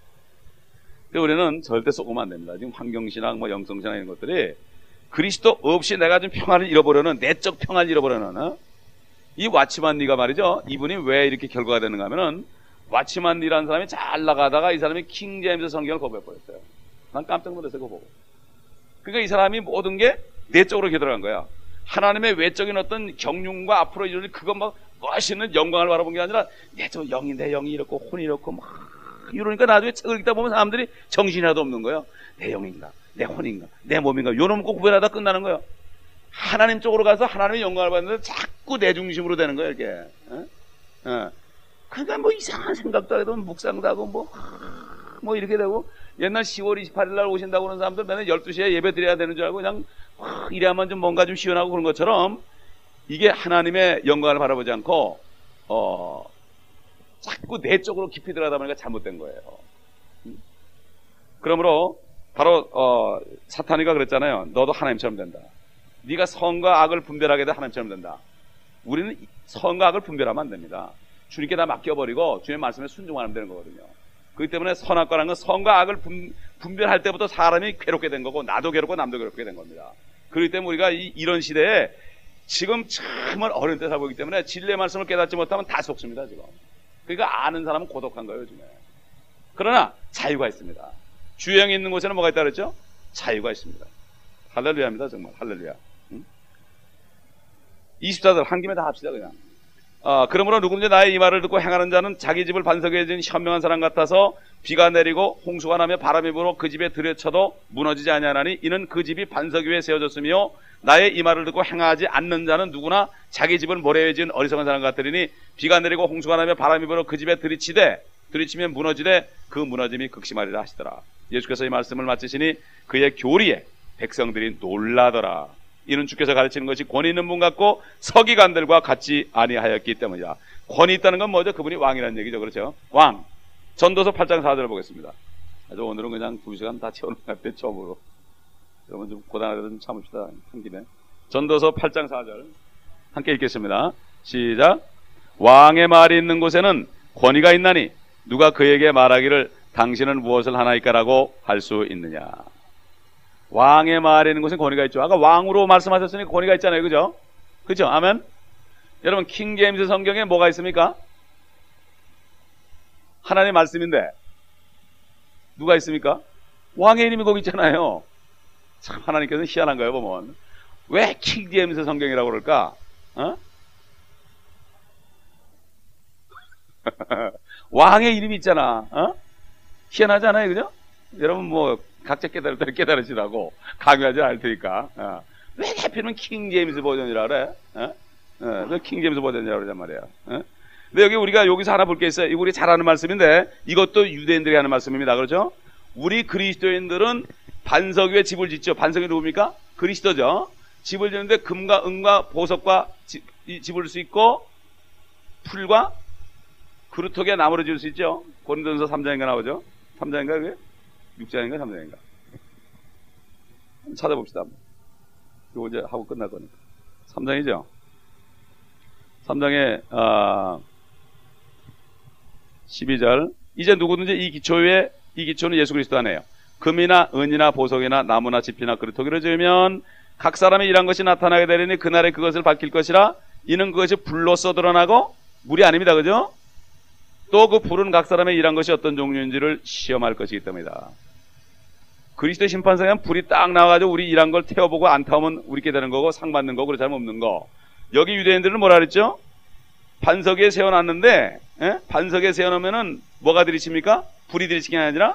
근데 우리는 절대 쏘고만 안 됩니다. 지금 환경신앙, 뭐 영성신앙 이런 것들이 그리스도 없이 내가 좀 평안을 잃어버려는 내적 평안을 잃어버려는 어? 이 와치만 니가 말이죠. 이분이 왜 이렇게 결과가 되는가 하면은 와치만 니라는 사람이 잘 나가다가 이 사람이 킹 제임스 성경을 거부해버렸어요. 난 깜짝 놀랐어요. 그거 보고. 그러니까 이 사람이 모든 게 내적으로 이렇게 들어간 거야. 하나님의 외적인 어떤 경륜과 앞으로 이룰 그거 막 멋있는 영광을 바라본 게 아니라 내적 영이 내 영이 이렇고 혼이 이렇고 막 이러니까 나중에 책을 읽다 보면 사람들이 정신이 하나도 없는 거예요. 내 영인가 내 혼인가 내 몸인가 요놈 꼭 구별하다 끝나는 거예요. 하나님 쪽으로 가서 하나님의 영광을 받는데 자꾸 내 중심으로 되는 거예요. 이게 어? 어. 그러니까 뭐 이상한 생각도 하게 되면 묵상도 하고 뭐, 뭐 이렇게 되고 옛날 시월 이십팔일 날 오신다고 그러는 사람들 맨날 열두 시에 예배 드려야 되는 줄 알고 그냥 확 이래야만 좀 뭔가 좀 시원하고 그런 것처럼 이게 하나님의 영광을 바라보지 않고 어 자꾸 내 쪽으로 깊이 들어가다 보니까 잘못된 거예요. 그러므로 바로 어 사탄이가 그랬잖아요. 너도 하나님처럼 된다. 네가 선과 악을 분별하게 돼 하나님처럼 된다. 우리는 선과 악을 분별하면 안 됩니다. 주님께 다 맡겨버리고 주님의 말씀에 순종하면 되는 거거든요. 그렇기 때문에 선악과라는 건 선과 악을 분, 분별할 때부터 사람이 괴롭게 된 거고 나도 괴롭고 남도 괴롭게 된 겁니다. 그렇기 때문에 우리가 이, 이런 시대에 지금 정말 어려운 때 살고 있기 때문에 진리의 말씀을 깨닫지 못하면 다 속습니다. 지금. 그러니까 아는 사람은 고독한 거예요. 요즘에. 그러나 자유가 있습니다. 주형이 있는 곳에는 뭐가 있다 그랬죠? 자유가 있습니다. 할렐루야입니다. 정말 할렐루야. 응? 이십사 절 한 김에 다 합시다 그냥. 아, 그러므로 누구든지 나의 이 말을 듣고 행하는 자는 자기 집을 반석에 지은 현명한 사람 같아서 비가 내리고 홍수가 나며 바람이 불어 그 집에 들여쳐도 무너지지 아니하나니 이는 그 집이 반석 위에 세워졌으며 나의 이 말을 듣고 행하지 않는 자는 누구나 자기 집을 모래 위에 지은 어리석은 사람 같으리니 비가 내리고 홍수가 나며 바람이 불어 그 집에 들이치되 들이치면 무너지되 그 무너짐이 극심하리라 하시더라. 예수께서 이 말씀을 마치시니 그의 교리에 백성들이 놀라더라. 이는 주께서 가르치는 것이 권위 있는 분 같고 서기관들과 같지 아니하였기 때문이다. 권위 있다는 건 뭐죠? 그분이 왕이라는 얘기죠. 그렇죠? 왕. 전도서 팔 장 사 절을 보겠습니다. 아주 오늘은 그냥 두 시간 다 채우는 것 같아요. 처음으로. 여러분 좀 고단하게 좀 참읍시다. 한 김에. 전도서 팔 장 사 절 함께 읽겠습니다. 시작. 왕의 말이 있는 곳에는 권위가 있나니 누가 그에게 말하기를 당신은 무엇을 하나이까라고 할 수 있느냐. 왕의 말이 있는 곳에 권위가 있죠. 아까 왕으로 말씀하셨으니 권위가 있잖아요. 그죠? 그죠? 아멘? 여러분 킹 제임스 성경에 뭐가 있습니까? 하나님의 말씀인데 누가 있습니까? 왕의 이름이 거기 있잖아요. 참 하나님께서는 희한한 거예요. 보면 왜 킹 제임스 성경이라고 그럴까? 어? 왕의 이름이 있잖아. 어? 희한하지 않아요? 그죠? 여러분 뭐 각자 깨달을 때 깨달으시라고 강요하지 않을 테니까. 어. 왜 하필이면 킹 제임스 버전이라 그래? 어? 어, 왜 킹 제임스 버전이라고 그러단 말이야. 어? 근데 여기 우리가 여기서 하나 볼 게 있어요. 이거 우리 잘 아는 말씀인데 이것도 유대인들이 하는 말씀입니다. 그렇죠? 우리 그리스도인들은 반석 위에 집을 짓죠. 반석이 누굽니까? 그리스도죠. 집을 짓는데 금과 은과 보석과 지, 이 집을 수 있고 풀과 그루터기와 나무로 지을 수 있죠. 고린도전서 삼 장인가 나오죠. 삼 장인가 그게? 육 장인가 삼 장인가? 찾아봅시다. 이거 이제 하고 끝날 거니까. 삼 장이죠. 삼 장에 어, 십이 절. 이제 누구든지 이 기초에 이 기초는 예수 그리스도 안에요. 금이나 은이나 보석이나 나무나 집이나 그루터기를 지으면 각 사람이 일한 것이 나타나게 되리니 그날에 그것을 밝힐 것이라. 이는 그것이 불로써 드러나고 물이 아닙니다. 그죠? 또 그 불은 각 사람의 일한 것이 어떤 종류인지를 시험할 것이기 때문이다. 그리스도 심판상에는 불이 딱 나와가지고 우리 일한 걸 태워보고 안 타오면 우리께 되는 거고 상 받는 거고 그렇지 않으면 없는 거. 여기 유대인들은 뭐라 그랬죠? 반석 위에 세워놨는데 에? 반석에 세워놓으면은 뭐가 들이칩니까? 불이 들이치는 게 아니라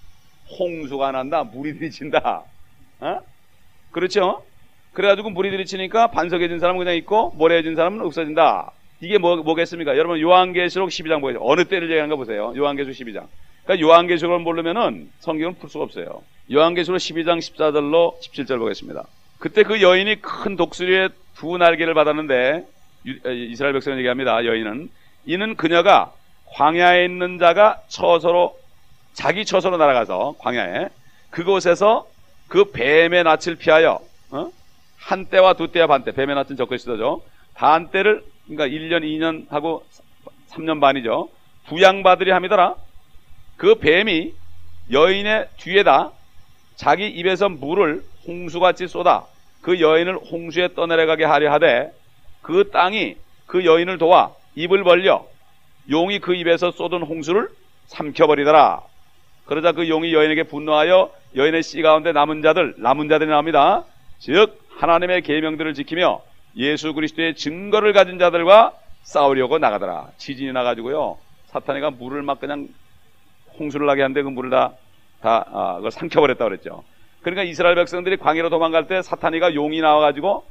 홍수가 난다. 물이 들이친다. 에? 그렇죠? 그래가지고 물이 들이치니까 반석에 진 사람은 그냥 있고 모래에 진 사람은 없어진다. 이게 뭐, 뭐겠습니까? 여러분 요한계시록 십이 장 보세요. 어느 때를 얘기하는가 보세요. 요한계시록 십이 장. 그러니까 요한계시록을 모르면은 성경은 풀 수가 없어요. 요한계시록 십이 장 십사 절로 십칠 절 보겠습니다. 그때 그 여인이 큰 독수리의 두 날개를 받았는데 이스라엘 백성을 얘기합니다. 여인은 이는 그녀가 광야에 있는 자가 처소로 자기 처소로 날아가서 광야에 그곳에서 그 뱀의 낯을 피하여 어? 한 때와 두 때와 반 때. 뱀의 낯은 적그리 쓰죠. 반 때를 그러니까 일 년, 이 년 하고 삼 년 반이죠. 부양받으리 함이더라. 그 뱀이 여인의 뒤에다 자기 입에서 물을 홍수같이 쏟아 그 여인을 홍수에 떠내려가게 하려 하되 그 땅이 그 여인을 도와 입을 벌려 용이 그 입에서 쏟은 홍수를 삼켜버리더라. 그러자 그 용이 여인에게 분노하여 여인의 씨 가운데 남은 자들, 남은 자들이 나옵니다. 즉 하나님의 계명들을 지키며 예수 그리스도의 증거를 가진 자들과 싸우려고 나가더라. 지진이 나가지고요. 사탄이가 물을 막 그냥 홍수를 나게 하는데 그 물을 다, 다, 아, 그걸 삼켜버렸다고 그랬죠. 그러니까 이스라엘 백성들이 광야로 도망갈 때 사탄이가 용이 나와가지고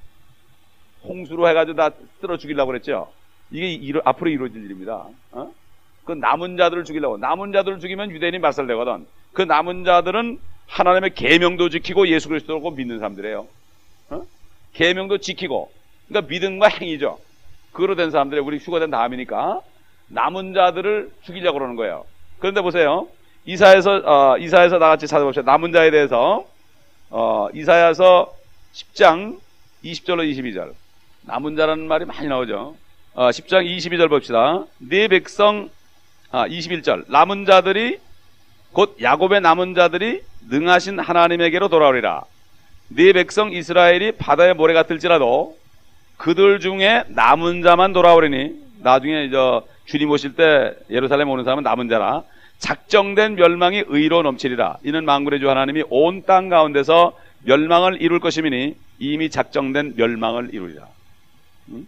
홍수로 해가지고 다 쓸어 죽이려고 그랬죠. 이게 이루, 앞으로 이루어질 일입니다. 어? 그 남은 자들을 죽이려고. 남은 자들을 죽이면 유대인이 말살되거든. 그 남은 자들은 하나님의 계명도 지키고 예수 그리스도를 믿는 사람들이에요. 어? 계명도 지키고, 그러니까 믿음과 행위죠. 그로 된 사람들이 우리 휴거된 다음이니까 남은 자들을 죽이려고 그러는 거예요. 그런데 보세요. 이사야서 어, 이사야서 나같이 찾아봅시다. 남은 자에 대해서 어, 이사야서 십 장 이십 절로 이십이 절. 남은 자라는 말이 많이 나오죠. 어, 십 장 이십이 절 봅시다. 네 백성 아, 이십일 절. 남은 자들이 곧 야곱의 남은 자들이 능하신 하나님에게로 돌아오리라. 네 백성 이스라엘이 바다의 모래 같을지라도 그들 중에 남은 자만 돌아오리니, 나중에 저 주님 오실 때 예루살렘 오는 사람은 남은 자라. 작정된 멸망이 의로 넘치리라. 이는 만군의 주 하나님이 온 땅 가운데서 멸망을 이룰 것이미니 이미 작정된 멸망을 이루리라. 음?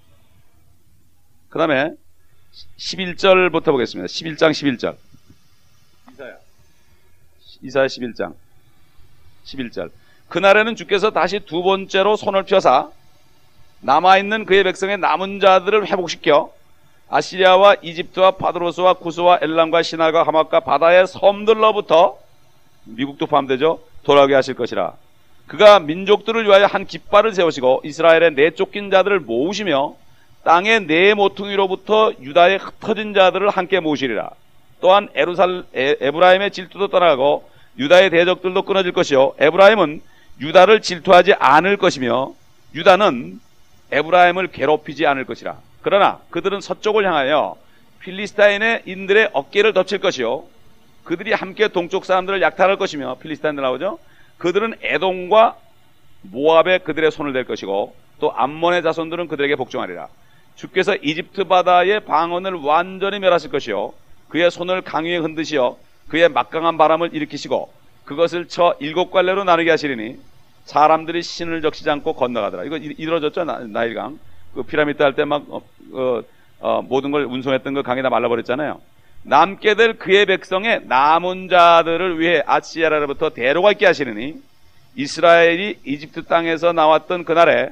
그 다음에 십일 절부터 보겠습니다. 십일 장 십일 절. 이사야. 이사야 십일 장 십일 절. 그날에는 주께서 다시 두 번째로 손을 펴사 남아있는 그의 백성의 남은 자들을 회복시켜 아시리아와 이집트와 파드로스와 구스와 엘람과 시날과 하맛과 바다의 섬들로부터, 미국도 포함되죠, 돌아오게 하실 것이라. 그가 민족들을 위하여 한 깃발을 세우시고 이스라엘의 내쫓긴 자들을 모으시며 땅의 네 모퉁이로부터 유다의 흩어진 자들을 함께 모으시리라. 또한 에루살, 에, 에브라임의 질투도 떠나가고 유다의 대적들도 끊어질 것이요 에브라임은 유다를 질투하지 않을 것이며 유다는 에브라임을 괴롭히지 않을 것이라. 그러나 그들은 서쪽을 향하여 필리스타인의 인들의 어깨를 덮칠 것이요 그들이 함께 동쪽 사람들을 약탈할 것이며, 필리스타인들 나오죠. 그들은 에돔과 모압에 그들의 손을 댈 것이고 또 암몬의 자손들은 그들에게 복종하리라. 주께서 이집트 바다의 방언을 완전히 멸하실 것이요 그의 손을 강위에 흔드시어 그의 막강한 바람을 일으키시고 그것을 쳐 일곱 갈래로 나누게 하시리니 사람들이 신을 적시지 않고 건너가더라. 이거 이루어졌죠, 나일강. 그 피라미드 할 때 막 어, 어, 어, 모든 걸 운송했던 거 강에다 말라버렸잖아요. 남게 될 그의 백성의 남은 자들을 위해 아시리아로부터 데려가 있게 하시리니 이스라엘이 이집트 땅에서 나왔던 그날에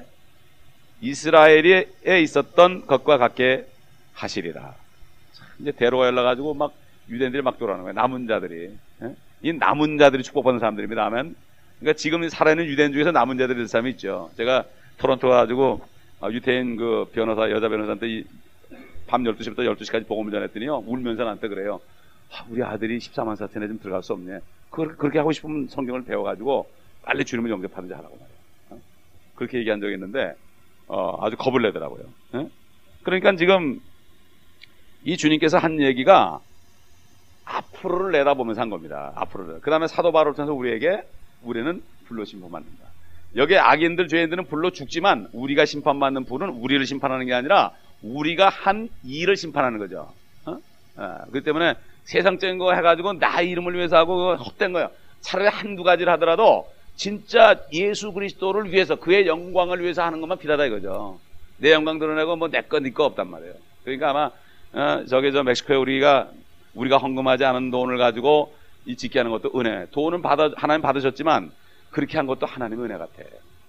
이스라엘에 있었던 것과 같게 하시리라. 이제 데려가 열려가지고 막 유대인들이 막 돌아오는 거예요. 남은 자들이. 예? 이 남은 자들이 축복받는 사람들입니다. 아멘. 그러니까 지금 살아있는 유대인 중에서 남은 자들이 된 사람이 있죠. 제가 토론토 가가지고 유태인 그 변호사, 여자 변호사한테 밤 열두 시부터 열두 시까지 복음을 전했더니요, 울면서 나한테 그래요. 아, 우리 아들이 십사만 사천에 좀 들어갈 수 없네. 그렇게, 그렇게 하고 싶으면 성경을 배워가지고 빨리 주님을 영접하든지 하라고 말이에요. 어? 그렇게 얘기한 적이 있는데 어, 아주 겁을 내더라고요. 예? 그러니까 지금 이 주님께서 한 얘기가 앞으로를 내다보면서 한 겁니다. 앞으로를. 그 다음에 사도 바울을 통해서 우리에게 우리는 불로 심판받는다. 여기에 악인들, 죄인들은 불로 죽지만 우리가 심판받는 불은 우리를 심판하는 게 아니라 우리가 한 일을 심판하는 거죠. 어? 어, 그렇기 때문에 세상적인 거 해가지고 나 이름을 위해서 하고 헛된 거예요. 차라리 한두 가지를 하더라도 진짜 예수 그리스도를 위해서, 그의 영광을 위해서 하는 것만 필요하다 이거죠. 내 영광 드러내고 뭐 내 거, 네 거 없단 말이에요. 그러니까 아마 어, 저기 저 멕시코에 우리가 우리가 헌금하지 않은 돈을 가지고 이 짓게 하는 것도 은혜. 돈은 받아 하나님 받으셨지만 그렇게 한 것도 하나님의 은혜 같아.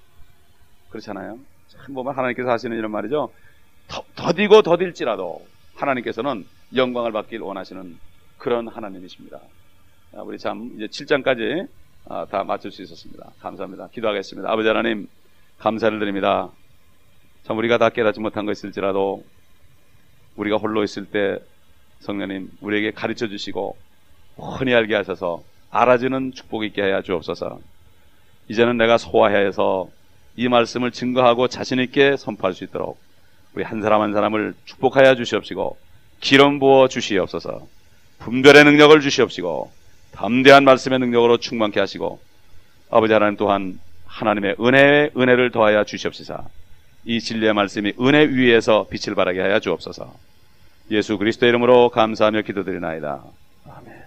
그렇잖아요. 참 보면 하나님께서 하시는 이런 말이죠. 더, 더디고 더딜지라도 하나님께서는 영광을 받길 원하시는 그런 하나님이십니다. 우리 참 이제 칠 장까지 다 맞출 수 있었습니다. 감사합니다. 기도하겠습니다. 아버지 하나님, 감사를 드립니다. 참 우리가 다 깨닫지 못한 것 있을지라도 우리가 홀로 있을 때 성령님 우리에게 가르쳐 주시고 흔히 알게 하셔서 알아주는 축복이 있게 하여 주옵소서. 이제는 내가 소화해서 이 말씀을 증거하고 자신 있게 선포할 수 있도록 우리 한 사람 한 사람을 축복하여 주시옵시고 기름 부어 주시옵소서. 분별의 능력을 주시옵시고 담대한 말씀의 능력으로 충만케 하시고 아버지 하나님 또한 하나님의 은혜의 은혜를 더하여 주시옵소서. 이 진리의 말씀이 은혜 위에서 빛을 발하게 하여 주옵소서. 예수 그리스도의 이름으로 감사하며 기도드리나이다. 아멘.